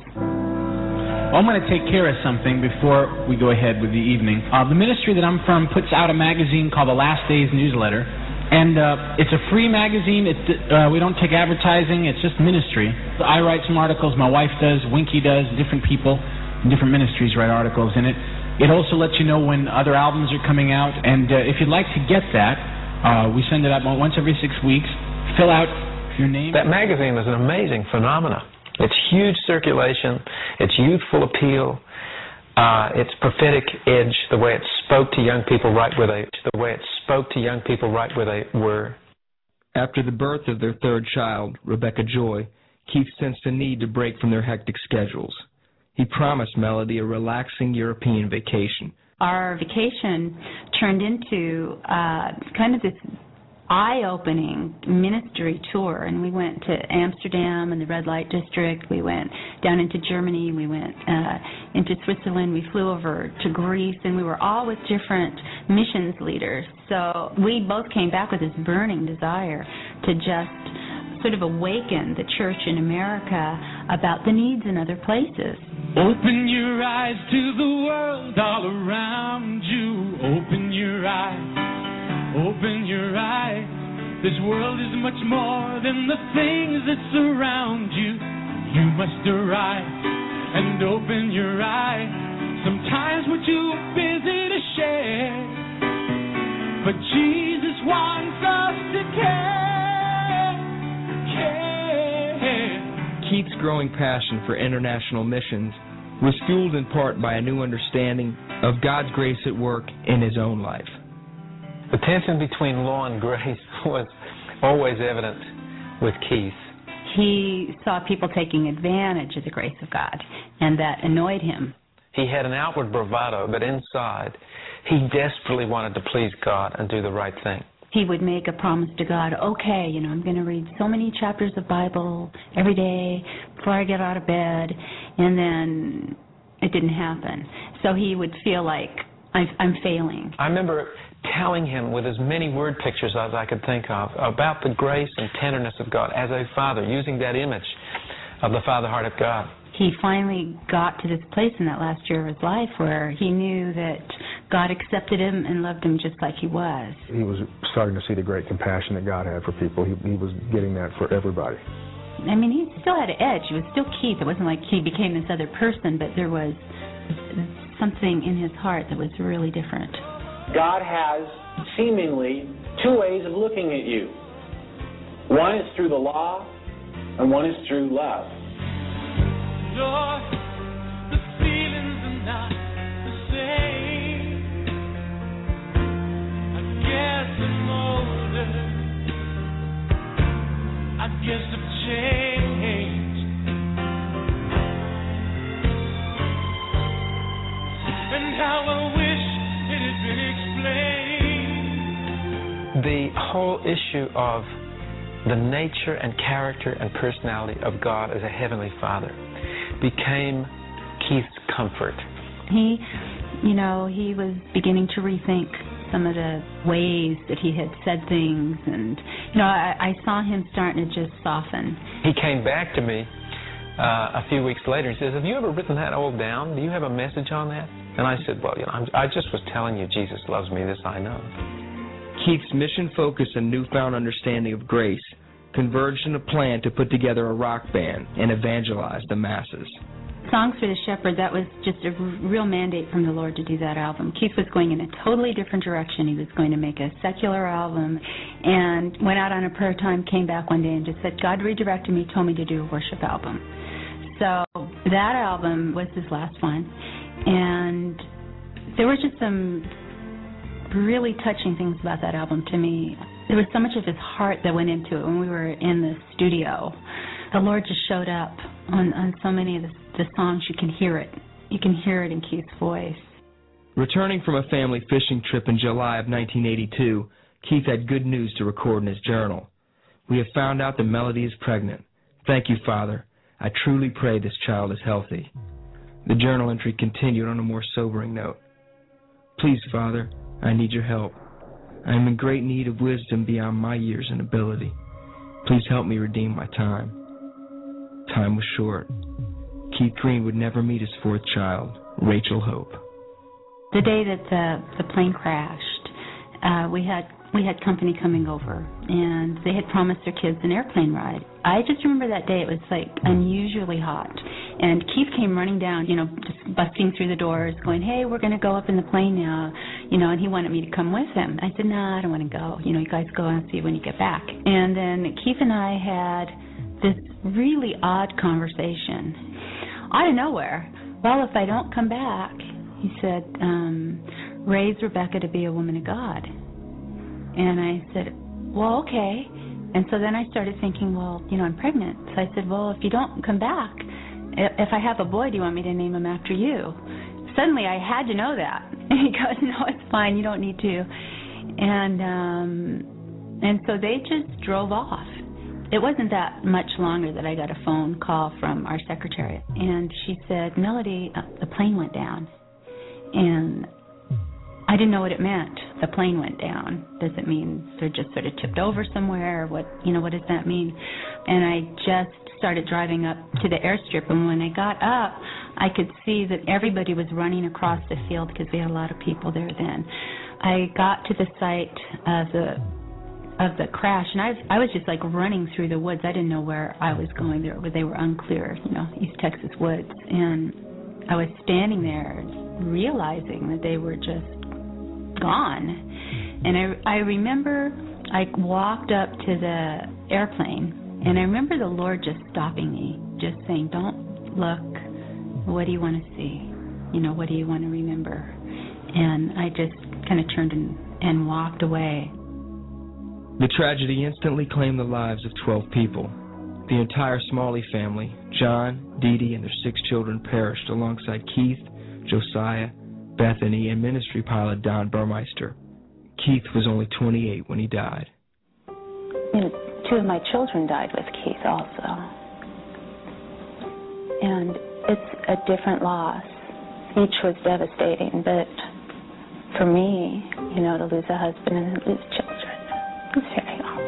Well, I'm going to take care of something before we go ahead with the evening. Uh, the ministry that I'm from puts out a magazine called the Last Days Newsletter, and uh, it's a free magazine. It, uh, we don't take advertising. It's just ministry. I write some articles. My wife does. Winky does. Different people, different ministries write articles in it. It also lets you know when other albums are coming out, and uh, if you'd like to get that, uh, we send it out once every six weeks. Fill out your name. That magazine is an amazing phenomenon. It's huge circulation, it's youthful appeal, uh, its prophetic edge, the way it spoke to young people right where they, the way it spoke to young people right where they were. After the birth of their third child, Rebecca Joy, Keith sensed a need to break from their hectic schedules. He promised Melody a relaxing European vacation. Our vacation turned into uh, kind of this eye-opening ministry tour, and we went to Amsterdam and the red light district. We went down into Germany. We went uh, into Switzerland. We flew over to Greece, and we were all with different missions leaders. So we both came back with this burning desire to just sort of awaken the church in America about the needs in other places. Open your eyes to the world all around you. Open your eyes, open your eyes. This world is much more than the things that surround you. You must arise and open your eyes. Sometimes we're too busy to share, but Jesus wants us to care, care. Keith's growing passion for international missions was fueled in part by a new understanding of God's grace at work in his own life. The tension between law and grace was always evident with Keith. He saw people taking advantage of the grace of God, and that annoyed him. He had an outward bravado, but inside, he desperately wanted to please God and do the right thing. He would make a promise to God, okay, you know, I'm going to read so many chapters of Bible every day before I get out of bed, and then it didn't happen. So he would feel like, I'm, I'm failing. I remember telling him with as many word pictures as I could think of about the grace and tenderness of God as a father, using that image of the Father heart of God. He finally got to this place in that last year of his life where he knew that God accepted him and loved him just like he was. He was starting to see the great compassion that God had for people. He, he was getting that for everybody. I mean, he still had an edge. He was still Keith. It wasn't like he became this other person, but there was something in his heart that was really different. God has seemingly two ways of looking at you. One is through the law, and one is through love. Lord, the feelings are not the same. I guess I'm older. I guess I've changed. And how I wish it had been explained. The whole issue of the nature and character and personality of God as a Heavenly Father became Keith's comfort. He, you know, he was beginning to rethink some of the ways that he had said things, and, you know, I, I saw him starting to just soften. He came back to me uh, a few weeks later. He says, have you ever written that all down? Do you have a message on that? And I said, well, you know, I'm, I just was telling you Jesus loves me. This I know. Keith's mission focus and newfound understanding of grace converged in a plan to put together a rock band and evangelize the masses. Songs for the Shepherd, that was just a real mandate from the Lord to do that album. Keith was going in a totally different direction. He was going to make a secular album, and went out on a prayer time, came back one day and just said, God redirected me, told me to do a worship album. So that album was his last one, and there were just some really touching things about that album to me. There was so much of his heart that went into it when we were in the studio. The Lord just showed up on, on so many of the, the songs. You can hear it. You can hear it in Keith's voice. Returning from a family fishing trip in July of nineteen eighty-two, Keith had good news to record in his journal. We have found out that Melody is pregnant. Thank you, Father. I truly pray this child is healthy. The journal entry continued on a more sobering note. Please, Father, I need your help. I am in great need of wisdom beyond my years and ability. Please help me redeem my time. Time was short. Keith Green would never meet his fourth child, Rachel Hope. The day that the, the plane crashed, uh, we had we had company coming over, and they had promised their kids an airplane ride. I just remember that day. It was like unusually hot, and Keith came running down, you know, just busting through the doors, going, "Hey, we're going to go up in the plane now," you know, and he wanted me to come with him. I said, "No, nah, I don't want to go. You know, you guys go and see when you get back." And then Keith and I had this really odd conversation out of nowhere. Well, if I don't come back, he said, um, raise Rebecca to be a woman of God. And I said, well, okay. And so then I started thinking, well, you know, I'm pregnant. So I said, well, if you don't come back, if I have a boy, do you want me to name him after you? Suddenly I had to know that. And he goes, no, it's fine. You don't need to. And um, and so they just drove off. It wasn't that much longer that I got a phone call from our secretary. And she said, Melody, uh, the plane went down. And I didn't know what it meant. The plane went down. Does it mean they're just sort of tipped over somewhere? What, you know, what does that mean? And I just started driving up to the airstrip, and when I got up, I could see that everybody was running across the field because we had a lot of people there then. I got to the site of the of the crash, and I, I was just like running through the woods. I didn't know where I was going there, but they were unclear, you know, East Texas woods. And I was standing there realizing that they were just gone. And I, I remember I walked up to the airplane, and I remember the Lord just stopping me, just saying, don't look, what do you want to see? You know, what do you want to remember? And I just kind of turned and, and walked away. The tragedy instantly claimed the lives of twelve people. The entire Smalley family, John, Dee Dee, and their six children perished alongside Keith, Josiah, Bethany, and ministry pilot Don Burmeister. Keith was only twenty-eight when he died. And two of my children died with Keith also. And it's a different loss. Each was devastating, but for me, you know, to lose a husband and then lose children, it's very hard.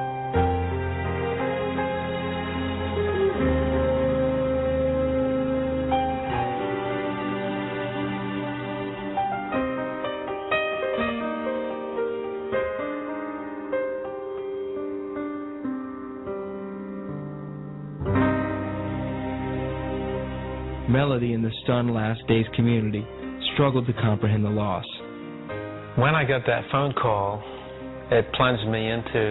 Melody in the Stunned Last Days community struggled to comprehend the loss. When I got that phone call, it plunged me into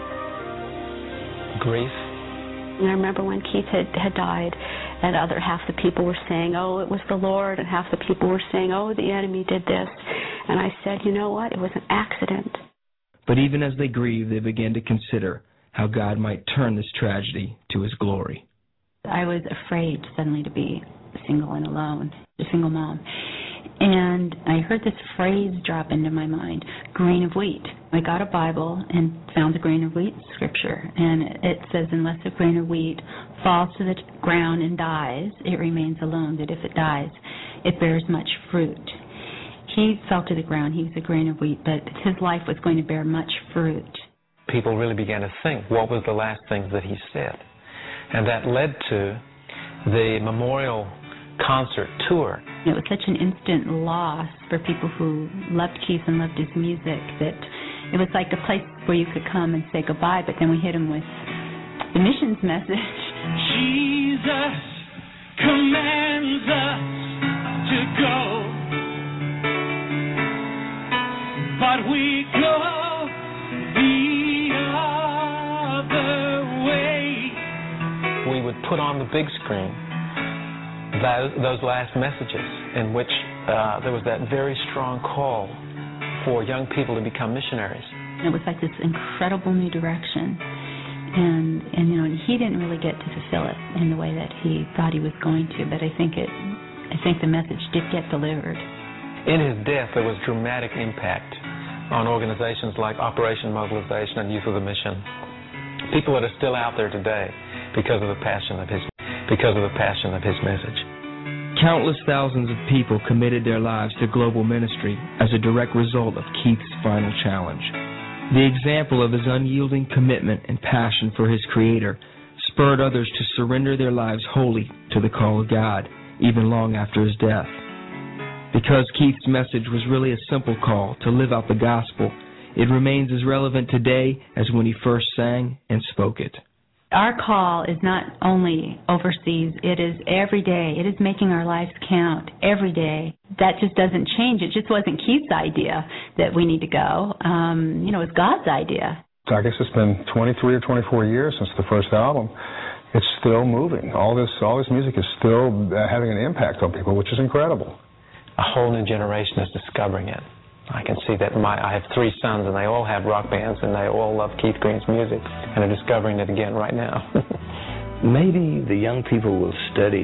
grief. And I remember when Keith had, had died, and other half the people were saying, oh, it was the Lord, and half the people were saying, oh, the enemy did this. And I said, you know what, it was an accident. But even as they grieved, they began to consider how God might turn this tragedy to his glory. I was afraid suddenly to be single and alone, a single mom. And I heard this phrase drop into my mind, grain of wheat. I got a Bible and found the grain of wheat scripture. And it says, unless a grain of wheat falls to the ground and dies, it remains alone, that if it dies, it bears much fruit. He fell to the ground. He was a grain of wheat, but his life was going to bear much fruit. People really began to think, what was the last things that he said? And that led to the memorial concert tour. It was such an instant loss for people who loved Keith and loved his music that it was like a place where you could come and say goodbye, but then we hit him with the missions message. Jesus commands us to go, but we go the other way. We would put on the big screen those, those last messages in which uh, there was that very strong call for young people to become missionaries. It was like this incredible new direction, and and you know he didn't really get to fulfill it in the way that he thought he was going to. But I think it, I think the message did get delivered. In his death, there was dramatic impact on organizations like Operation Mobilization and Youth of the Mission. People that are still out there today because of the passion of his because of the passion of his message. Countless thousands of people committed their lives to global ministry as a direct result of Keith's final challenge. The example of his unyielding commitment and passion for his Creator spurred others to surrender their lives wholly to the call of God, even long after his death. Because Keith's message was really a simple call to live out the gospel, it remains as relevant today as when he first sang and spoke it. Our call is not only overseas, it is every day. It is making our lives count every day. That just doesn't change. It just wasn't Keith's idea that we need to go. Um, you know, it's God's idea. I guess it's been twenty-three or twenty-four years since the first album. It's still moving. All this, all this music is still uh, having an impact on people, which is incredible. A whole new generation is discovering it. I can see that my I have three sons, and they all have rock bands, and they all love Keith Green's music, and are discovering it again right now. Maybe the young people will study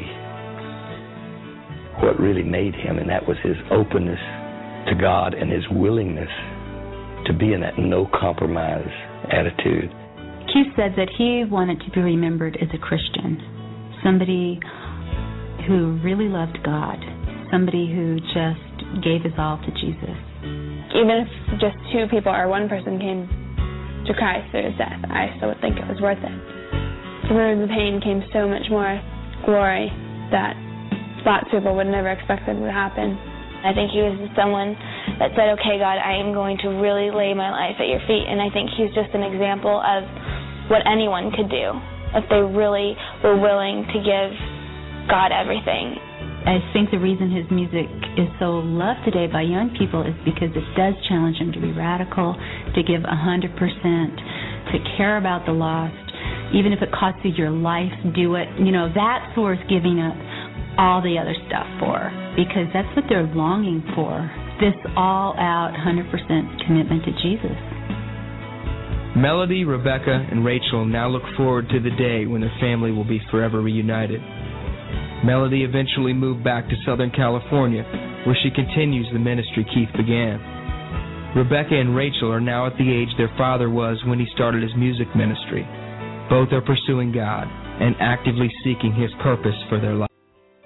what really made him, and that was his openness to God and his willingness to be in that no-compromise attitude. Keith said that he wanted to be remembered as a Christian, somebody who really loved God, somebody who just gave his all to Jesus. even if just two people or one person came to Christ through his death, I still would think it was worth it. Through the pain came so much more glory that lots of people would never expect that would happen. I think he was someone that said, okay, God, I am going to really lay my life at your feet. And I think he's just an example of what anyone could do if they really were willing to give God everything. I think the reason his music is so loved today by young people is because it does challenge them to be radical, to give one hundred percent, to care about the lost. Even if it costs you your life, do it. You know, that's worth giving up all the other stuff for, because that's what they're longing for, this all-out one hundred percent commitment to Jesus. Melody, Rebecca, and Rachel now look forward to the day when their family will be forever reunited. Melody eventually moved back to Southern California, where she continues the ministry Keith began. Rebecca and Rachel are now at the age their father was when he started his music ministry. Both are pursuing God and actively seeking his purpose for their life.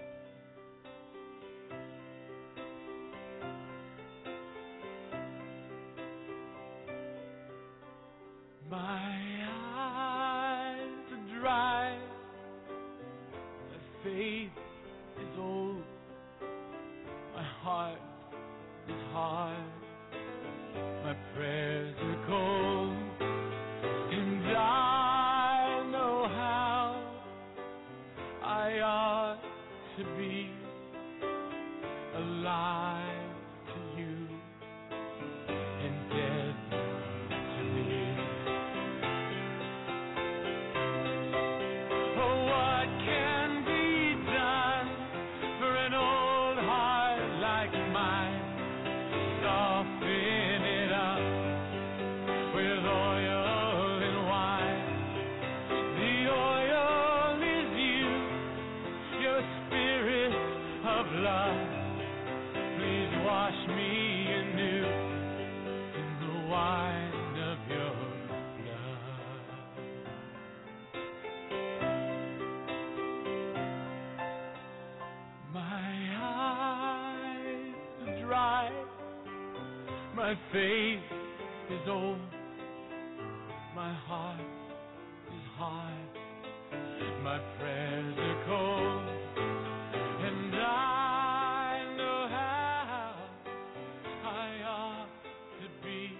My faith is old, my heart is hard, my prayers are cold, and I know how I ought to be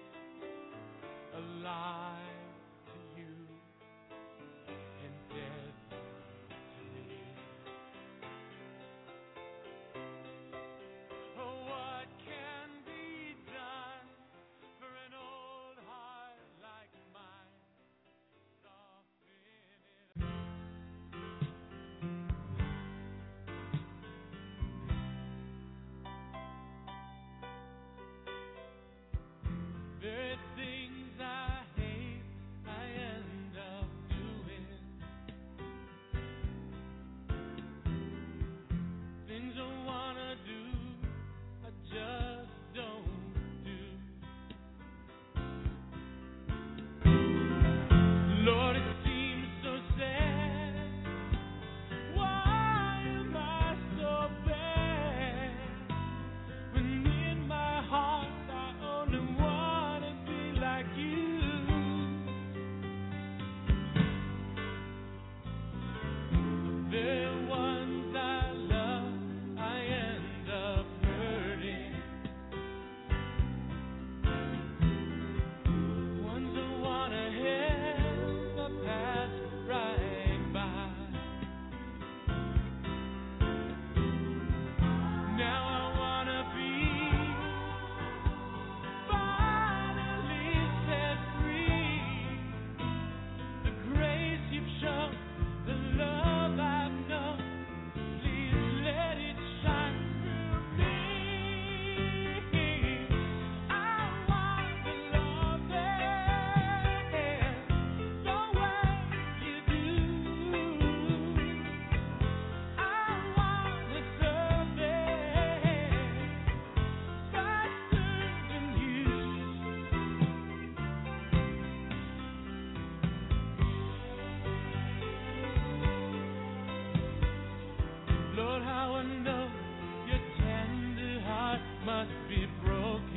alive to you and dead to me. Oh, what can be done for an old heart like mine? Soften it.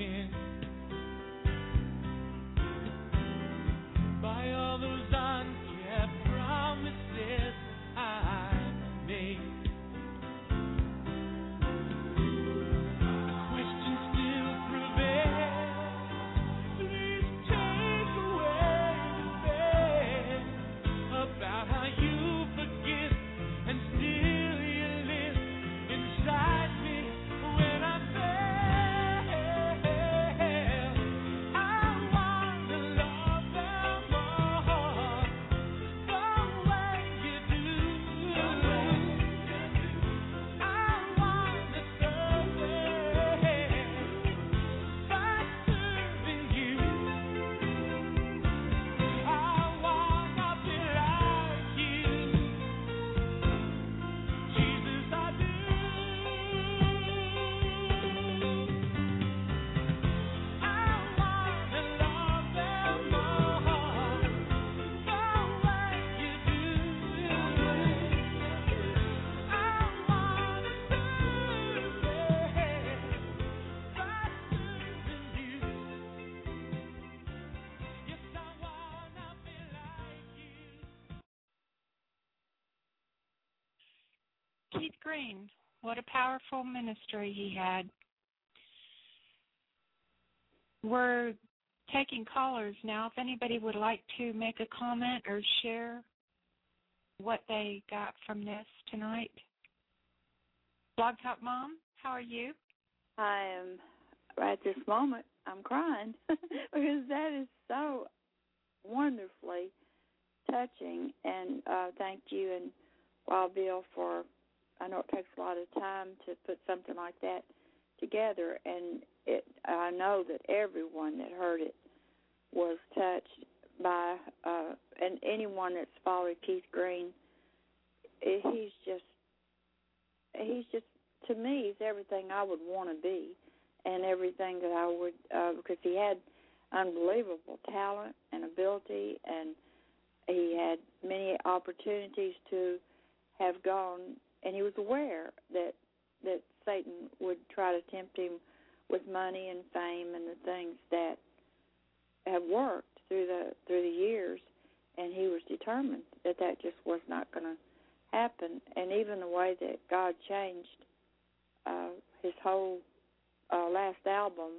again. By all those unkept promises I made. Keith Green, what a powerful ministry he had. We're taking callers now. If anybody would like to make a comment or share what they got from this tonight. Blog Talk Mom, how are you? I am, right this moment, I'm crying because that is so wonderfully touching. And uh, thank you and Wild Bill for, I know it takes a lot of time to put something like that together, and it, I know that everyone that heard it was touched by, uh, and anyone that's followed Keith Green, it, he's just, he's just, to me, he's everything I would want to be, and everything that I would, uh, because he had unbelievable talent and ability, and he had many opportunities to have gone. And he was aware that that Satan would try to tempt him with money and fame and the things that have worked through the through the years, and he was determined that that just was not going to happen. And even the way that God changed uh, his whole uh, last album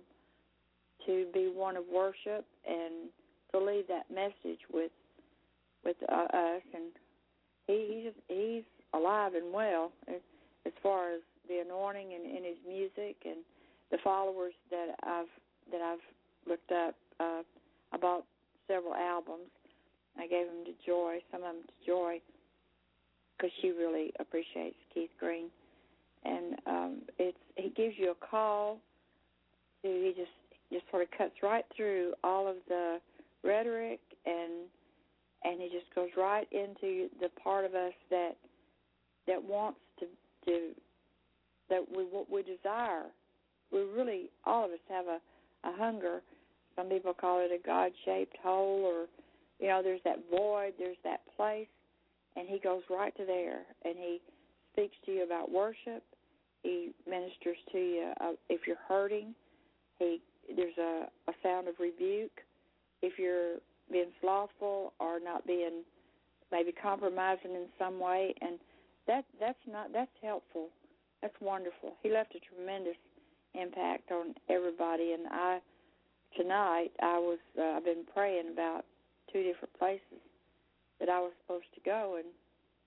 to be one of worship and to leave that message with with uh, us, and he he's he's alive and well as far as the anointing in, in his music and the followers that I've that I've looked up. Uh, I bought several albums. I gave them to Joy, some of them to Joy, because she really appreciates Keith Green. And um, it's he gives you a call. To, he just just sort of cuts right through all of the rhetoric, and and he just goes right into the part of us that that wants to do that we we desire. We really, all of us have a, a hunger. Some people call it a God-shaped hole, or you know, there's that void, there's that place, and he goes right to there, and he speaks to you about worship. He ministers to you uh, if you're hurting. He there's a, a sound of rebuke if you're being slothful or not being maybe compromising in some way, and that that's not that's helpful. That's wonderful. He left a tremendous impact on everybody, and I tonight I was uh, I've been praying about two different places that I was supposed to go, and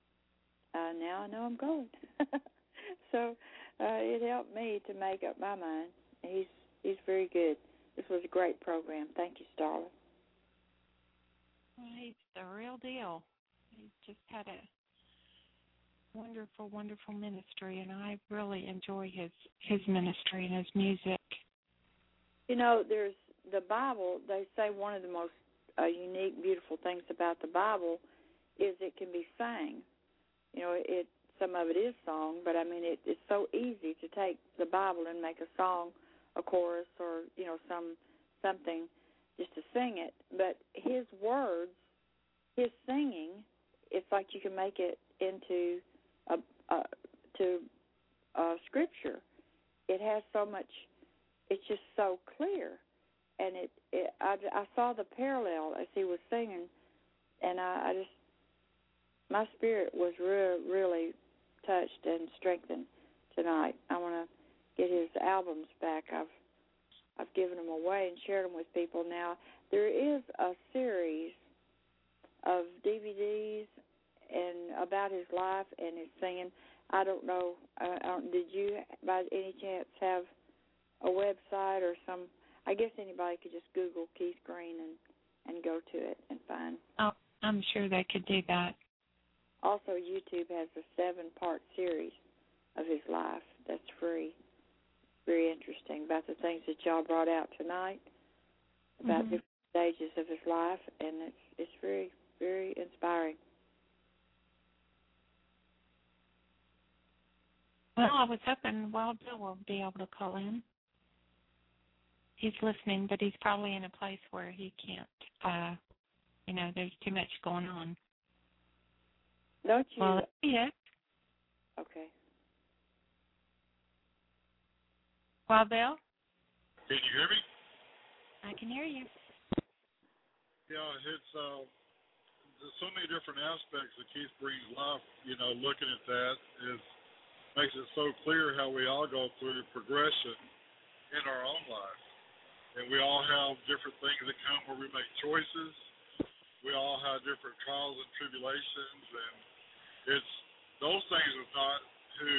uh, now I know I'm going. So uh, it helped me to make up my mind. He's he's very good. This was a great program. Thank you, Starla. Well, he's the real deal. He's just had a wonderful, wonderful ministry, and I really enjoy his, his ministry and his music. You know, there's the Bible. They say one of the most uh, unique, beautiful things about the Bible is it can be sang. You know, it some of it is song, but I mean, it, it's so easy to take the Bible and make a song, a chorus, or you know, some something just to sing it. But his words, his singing, it's like you can make it into a, a to a scripture. It has so much it's just so clear. And it, it I, I saw the parallel as he was singing, and I, I just, my spirit was re- really touched and strengthened tonight. I want to get his albums back. I've I've given them away and shared them with people. Now, there is a series of D V Ds and about his life and his singing. I don't know. I don't, did you, by any chance, have a website or some? I guess anybody could just Google Keith Green and, and go to it and find. Oh, I'm sure they could do that. Also, YouTube has a seven-part series of his life that's free. Very interesting about the things that y'all brought out tonight, about mm-hmm. different stages of his life, and it's it's very, very inspiring. Well, I was hoping Wild Bill will be able to call in. He's listening, but he's probably in a place where he can't, uh, you know, there's too much going on. Don't you? Well, yeah. Okay. Wild Bill? Can you hear me? I can hear you. Yeah, it's uh, there's so many different aspects of Keith Green's life. You know, looking at that is makes it so clear how we all go through progression in our own life, and we all have different things that come where we make choices. We all have different trials and tribulations, and it's those things are not who.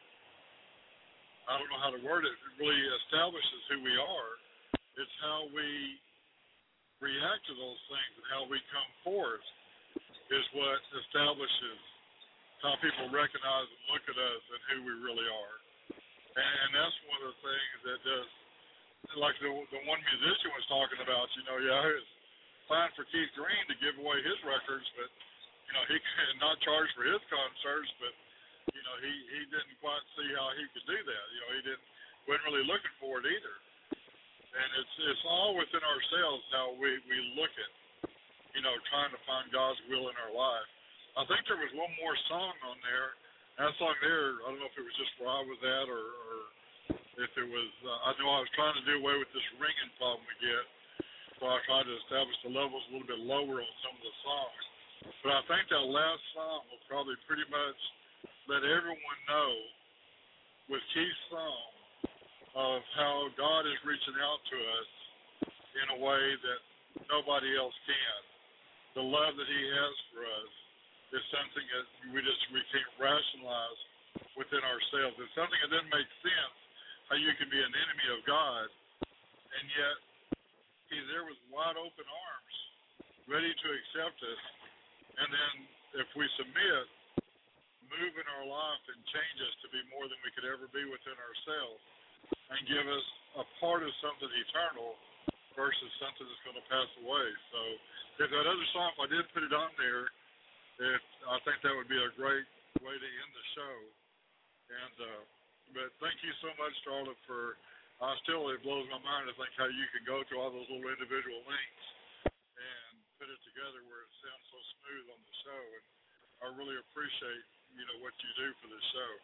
I don't know how to word it. It really establishes who we are. It's how we react to those things and how we come forth is what establishes how people recognize and look at us and who we really are. And that's one of the things that does, like the, the one musician was talking about, you know, yeah, it's fine for Keith Green to give away his records, but, you know, he could not charge for his concerts, but you know, he, he didn't quite see how he could do that. You know, he didn't wasn't really looking for it either. And it's it's all within ourselves how we, we look at, you know, trying to find God's will in our life. I think there was one more song on there. That song there, I don't know if it was just where I was at or, or if it was, uh, I know I was trying to do away with this ringing problem we get. So I tried to establish the levels a little bit lower on some of the songs. But I think that last song will probably pretty much let everyone know with Keith's song of how God is reaching out to us in a way that nobody else can. The love that he has for us is something that we just we can't rationalize within ourselves. It's something that doesn't make sense how you can be an enemy of God and yet he's there with wide open arms ready to accept us, and then if we submit, move in our life and change us to be more than we could ever be within ourselves and give us a part of something eternal versus something that's going to pass away. So if that other song, if I did put it on there, it, I think that would be a great way to end the show. And uh, but thank you so much, Charlotte, for, I still, it blows my mind to think how you can go to all those little individual links and put it together where it sounds so smooth on the show. And I really appreciate you know, what you do for this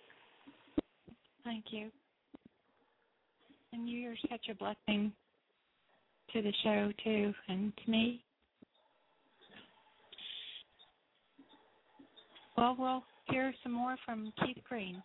show. Thank you. And you're such a blessing to the show, too, and to me. Well, we'll hear some more from Keith Green.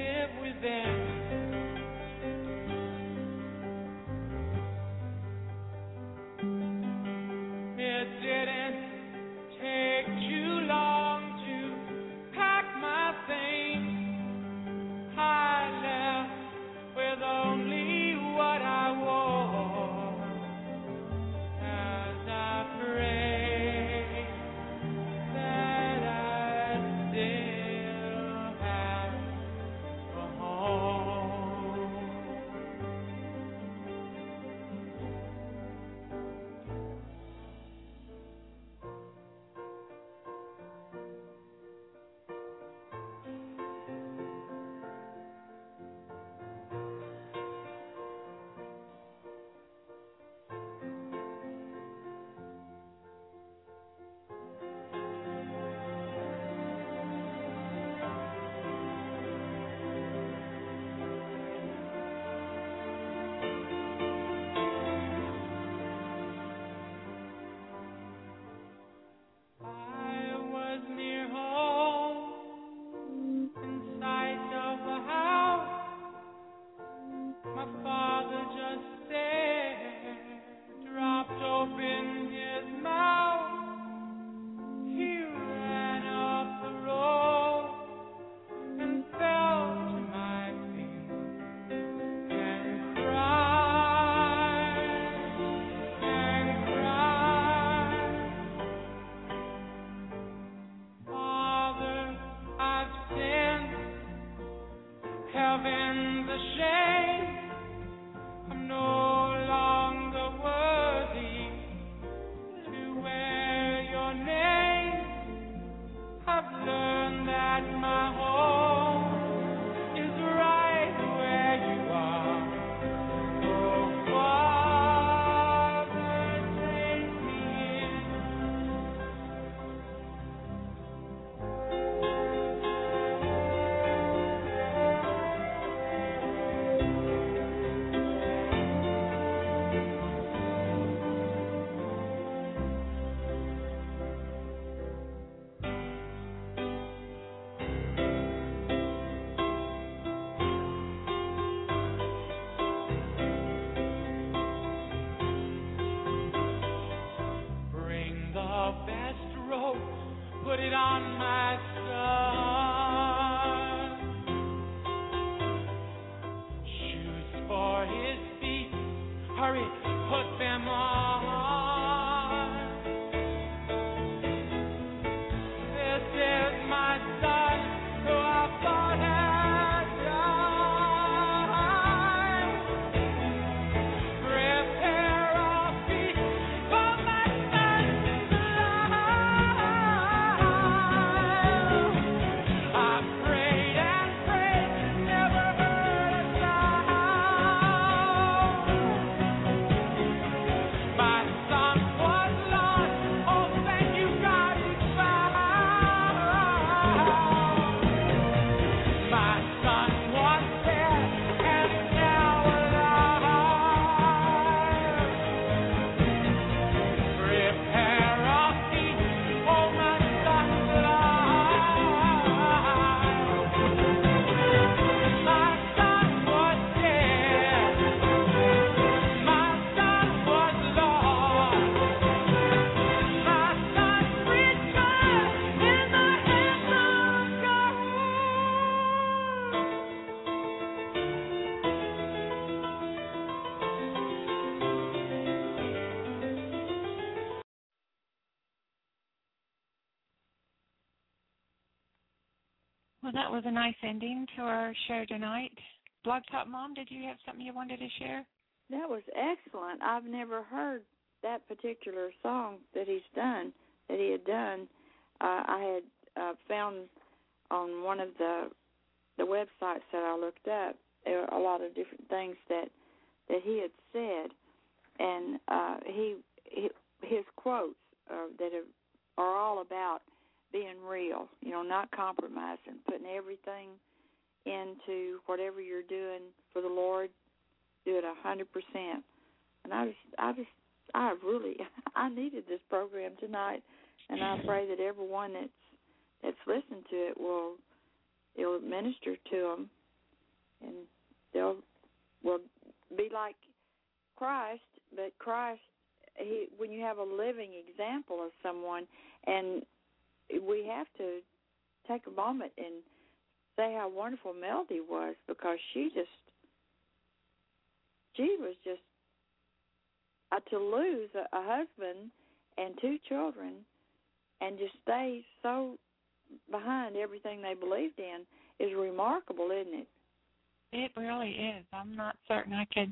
live within. It didn't take too long to pack my things. I left with only what I wore as I pray that I still have a home. I was near home, in sight of the house. My father just stared, dropped open his mouth. He ran up the road and fell to my feet and cried and cried. Father, I've sinned, heaven's a shame. I'm no longer worthy to wear your name. I've learned that my home is right where you are. Oh, Father, take me in. Bring the best robe, put it on my son. Shoes for his feet, hurry, put them on. This is my son, who I thought had died. Prepare our feet for my son's life. I prayed and prayed, never heard a sound. My son was lost, oh thank you God he's found. My son was dead and is now alive. Prepare our feet, oh my son's life. My son was dead, my son was lost. My son's returned in the hands of God. Well, that was a nice ending to our show tonight. Blog Talk Mom, did you have something you wanted to share? That was excellent. I've never heard that particular song that he's done, that he had done. Uh, I had uh, found on one of the the websites that I looked up there were a lot of different things that that he had said, and uh, he, he his quotes uh, that are, are all about being real, you know, not compromising, putting everything into whatever you're doing for the Lord. Do it a hundred percent. And I just, I just, I really, I needed this program tonight, and I pray that everyone that's that's listened to it will, it will minister to them and they'll will be like Christ. But Christ, he, when you have a living example of someone, and we have to take a moment and say how wonderful Melody was, because she just, she was just, uh, to lose a, a husband and two children and just stay so behind everything they believed in is remarkable, isn't it? It really is. I'm not certain I could,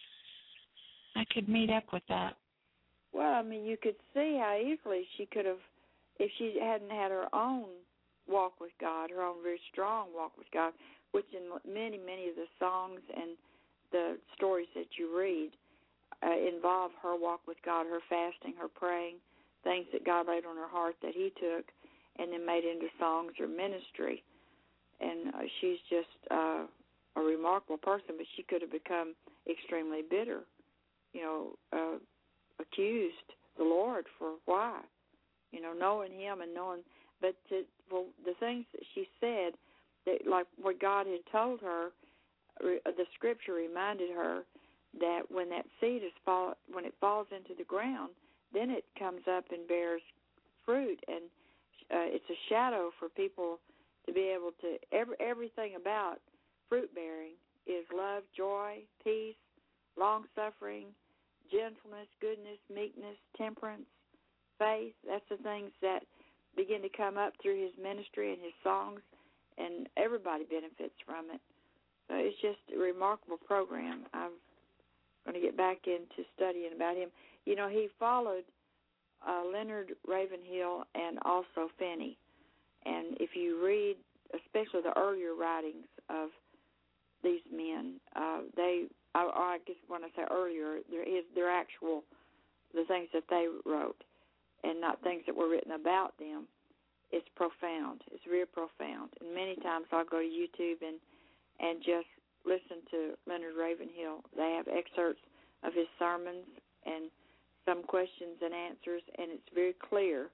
I could meet up with that. Well, I mean, you could see how easily she could have, if she hadn't had her own walk with God, her own very strong walk with God, which in many, many of the songs and the stories that you read uh, involve her walk with God, her fasting, her praying, things that God laid on her heart that he took and then made into songs or ministry. And uh, she's just uh, a remarkable person, but she could have become extremely bitter, you know, uh, accused the Lord for why, you know, knowing him and knowing, but to, well, the things that she said, that like what God had told her, the scripture reminded her that when that seed is fall, when it falls into the ground, then it comes up and bears fruit, and uh, it's a shadow for people to be able to, every, everything about fruit bearing is love, joy, peace, long-suffering, gentleness, goodness, meekness, temperance, faith. That's the things that begin to come up through his ministry and his songs, and everybody benefits from it. So it's just a remarkable program. I'm going to get back into studying about him. You know, he followed uh, Leonard Ravenhill and also Finney. And if you read, especially the earlier writings of these men, uh, they, I, I guess when I say earlier, they're, they're actual, the things that they wrote, and not things that were written about them. It's profound. It's very profound. And many times I'll go to YouTube and, and just listen to Leonard Ravenhill. They have excerpts of his sermons and some questions and answers, and it's very clear.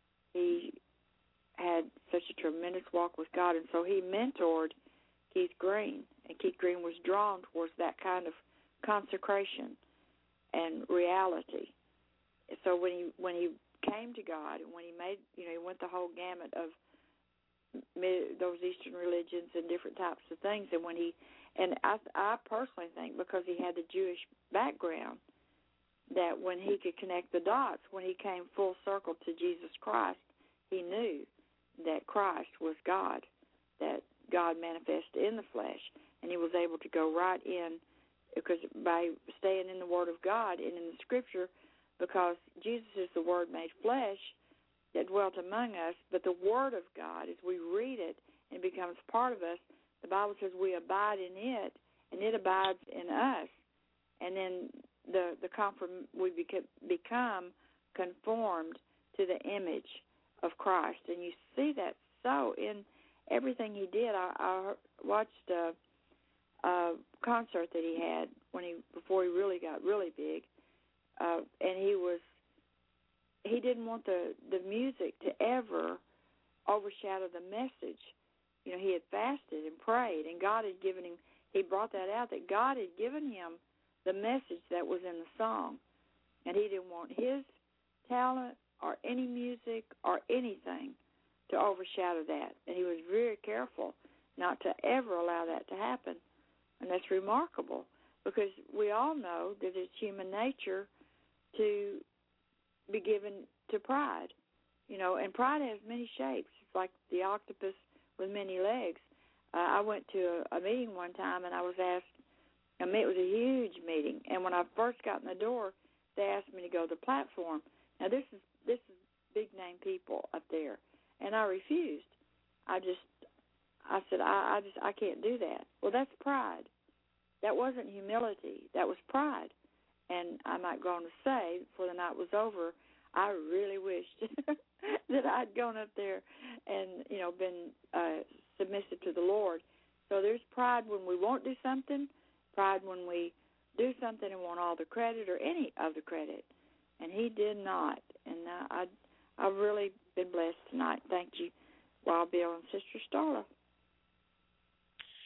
He had such a tremendous walk with God, and so he mentored Keith Green, and Keith Green was drawn towards that kind of consecration and reality. So when he when he came to God, and when he made, you know, he went the whole gamut of those Eastern religions and different types of things, and when he, and I, I personally think because he had the Jewish background, that when he could connect the dots, when he came full circle to Jesus Christ, he knew that Christ was God, that God manifested in the flesh, and he was able to go right in, because by staying in the Word of God and in the Scripture, because Jesus is the Word made flesh that dwelt among us, but the Word of God, as we read it and it becomes part of us, the Bible says we abide in it, and it abides in us, and then the the conform, we beca- become conformed to the image of Christ, and you see that so in everything he did. I, I watched a, a concert that he had when he before he really got really big, uh, and he was he didn't want the the music to ever overshadow the message. You know, he had fasted and prayed, and God had given him. He brought that out that God had given him the message that was in the song, and he didn't want his talent or any music or anything to overshadow that. And he was very careful not to ever allow that to happen. And that's remarkable, because we all know that it's human nature to be given to pride. You know, and pride has many shapes. It's like the octopus with many legs. Uh, I went to a, a meeting one time, and I was asked, I mean, it was a huge meeting, and when I first got in the door, they asked me to go to the platform. Now, this is this is big-name people up there, and I refused. I just, I said, I, I just, I can't do that. Well, that's pride. That wasn't humility. That was pride. And I might go on to say, before the night was over, I really wished that I'd gone up there and, you know, been uh, submissive to the Lord. So there's pride when we won't do something, pride when we do something and want all the credit or any of the credit. And he did not. And uh, I, I've really been blessed tonight. Thank you, Wild Bill and Sister Starla.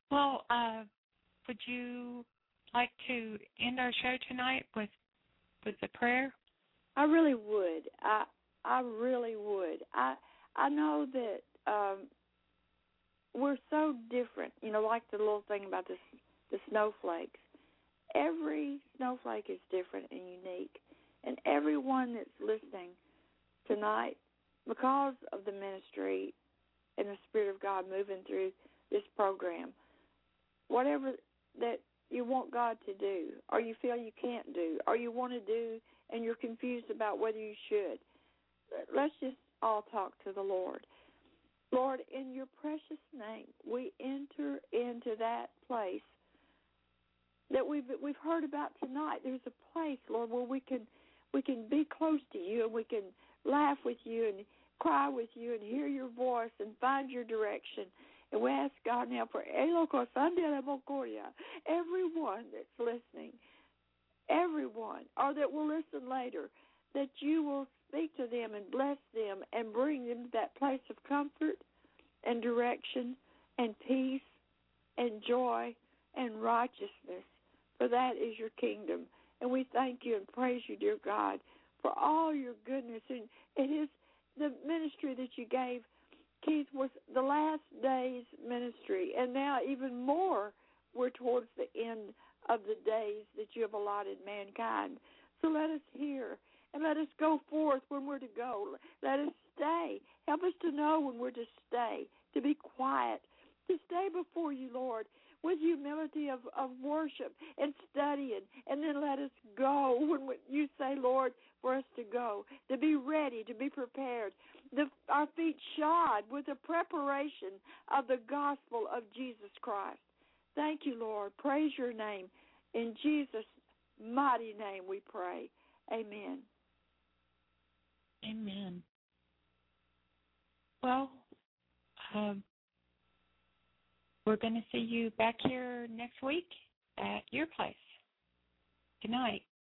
Well, uh, would you like to end our show tonight with with a prayer? I really would. I I really would. I I know that um, we're so different. You know, like the little thing about the the snowflakes. Every snowflake is different and unique, and everyone that's listening tonight, because of the ministry and the Spirit of God moving through this program, whatever that you want God to do, or you feel you can't do, or you want to do and you're confused about whether you should, let's just all talk to the Lord. Lord, in your precious name, we enter into that place that we've we've heard about tonight. There's a place, Lord, where we can we can be close to you, and we can laugh with you and cry with you and hear your voice and find your direction. And we ask God now for everyone that's listening, everyone, or that will listen later, that you will speak to them and bless them and bring them to that place of comfort and direction and peace and joy and righteousness. For that is your kingdom. And we thank you and praise you, dear God, for all your goodness. And it is the ministry that you gave, Keith, was the last days ministry. And now even more, we're towards the end of the days that you have allotted mankind. So let us hear and let us go forth when we're to go. Let us stay. Help us to know when we're to stay, to be quiet, to stay before you, Lord, with humility of, of worship and studying, and then let us go when you say, Lord, for us to go, to be ready, to be prepared, the, our feet shod with the preparation of the gospel of Jesus Christ. Thank you, Lord. Praise your name. In Jesus' mighty name we pray. Amen. Amen. Well, um, we're going to see you back here next week at your place. Good night.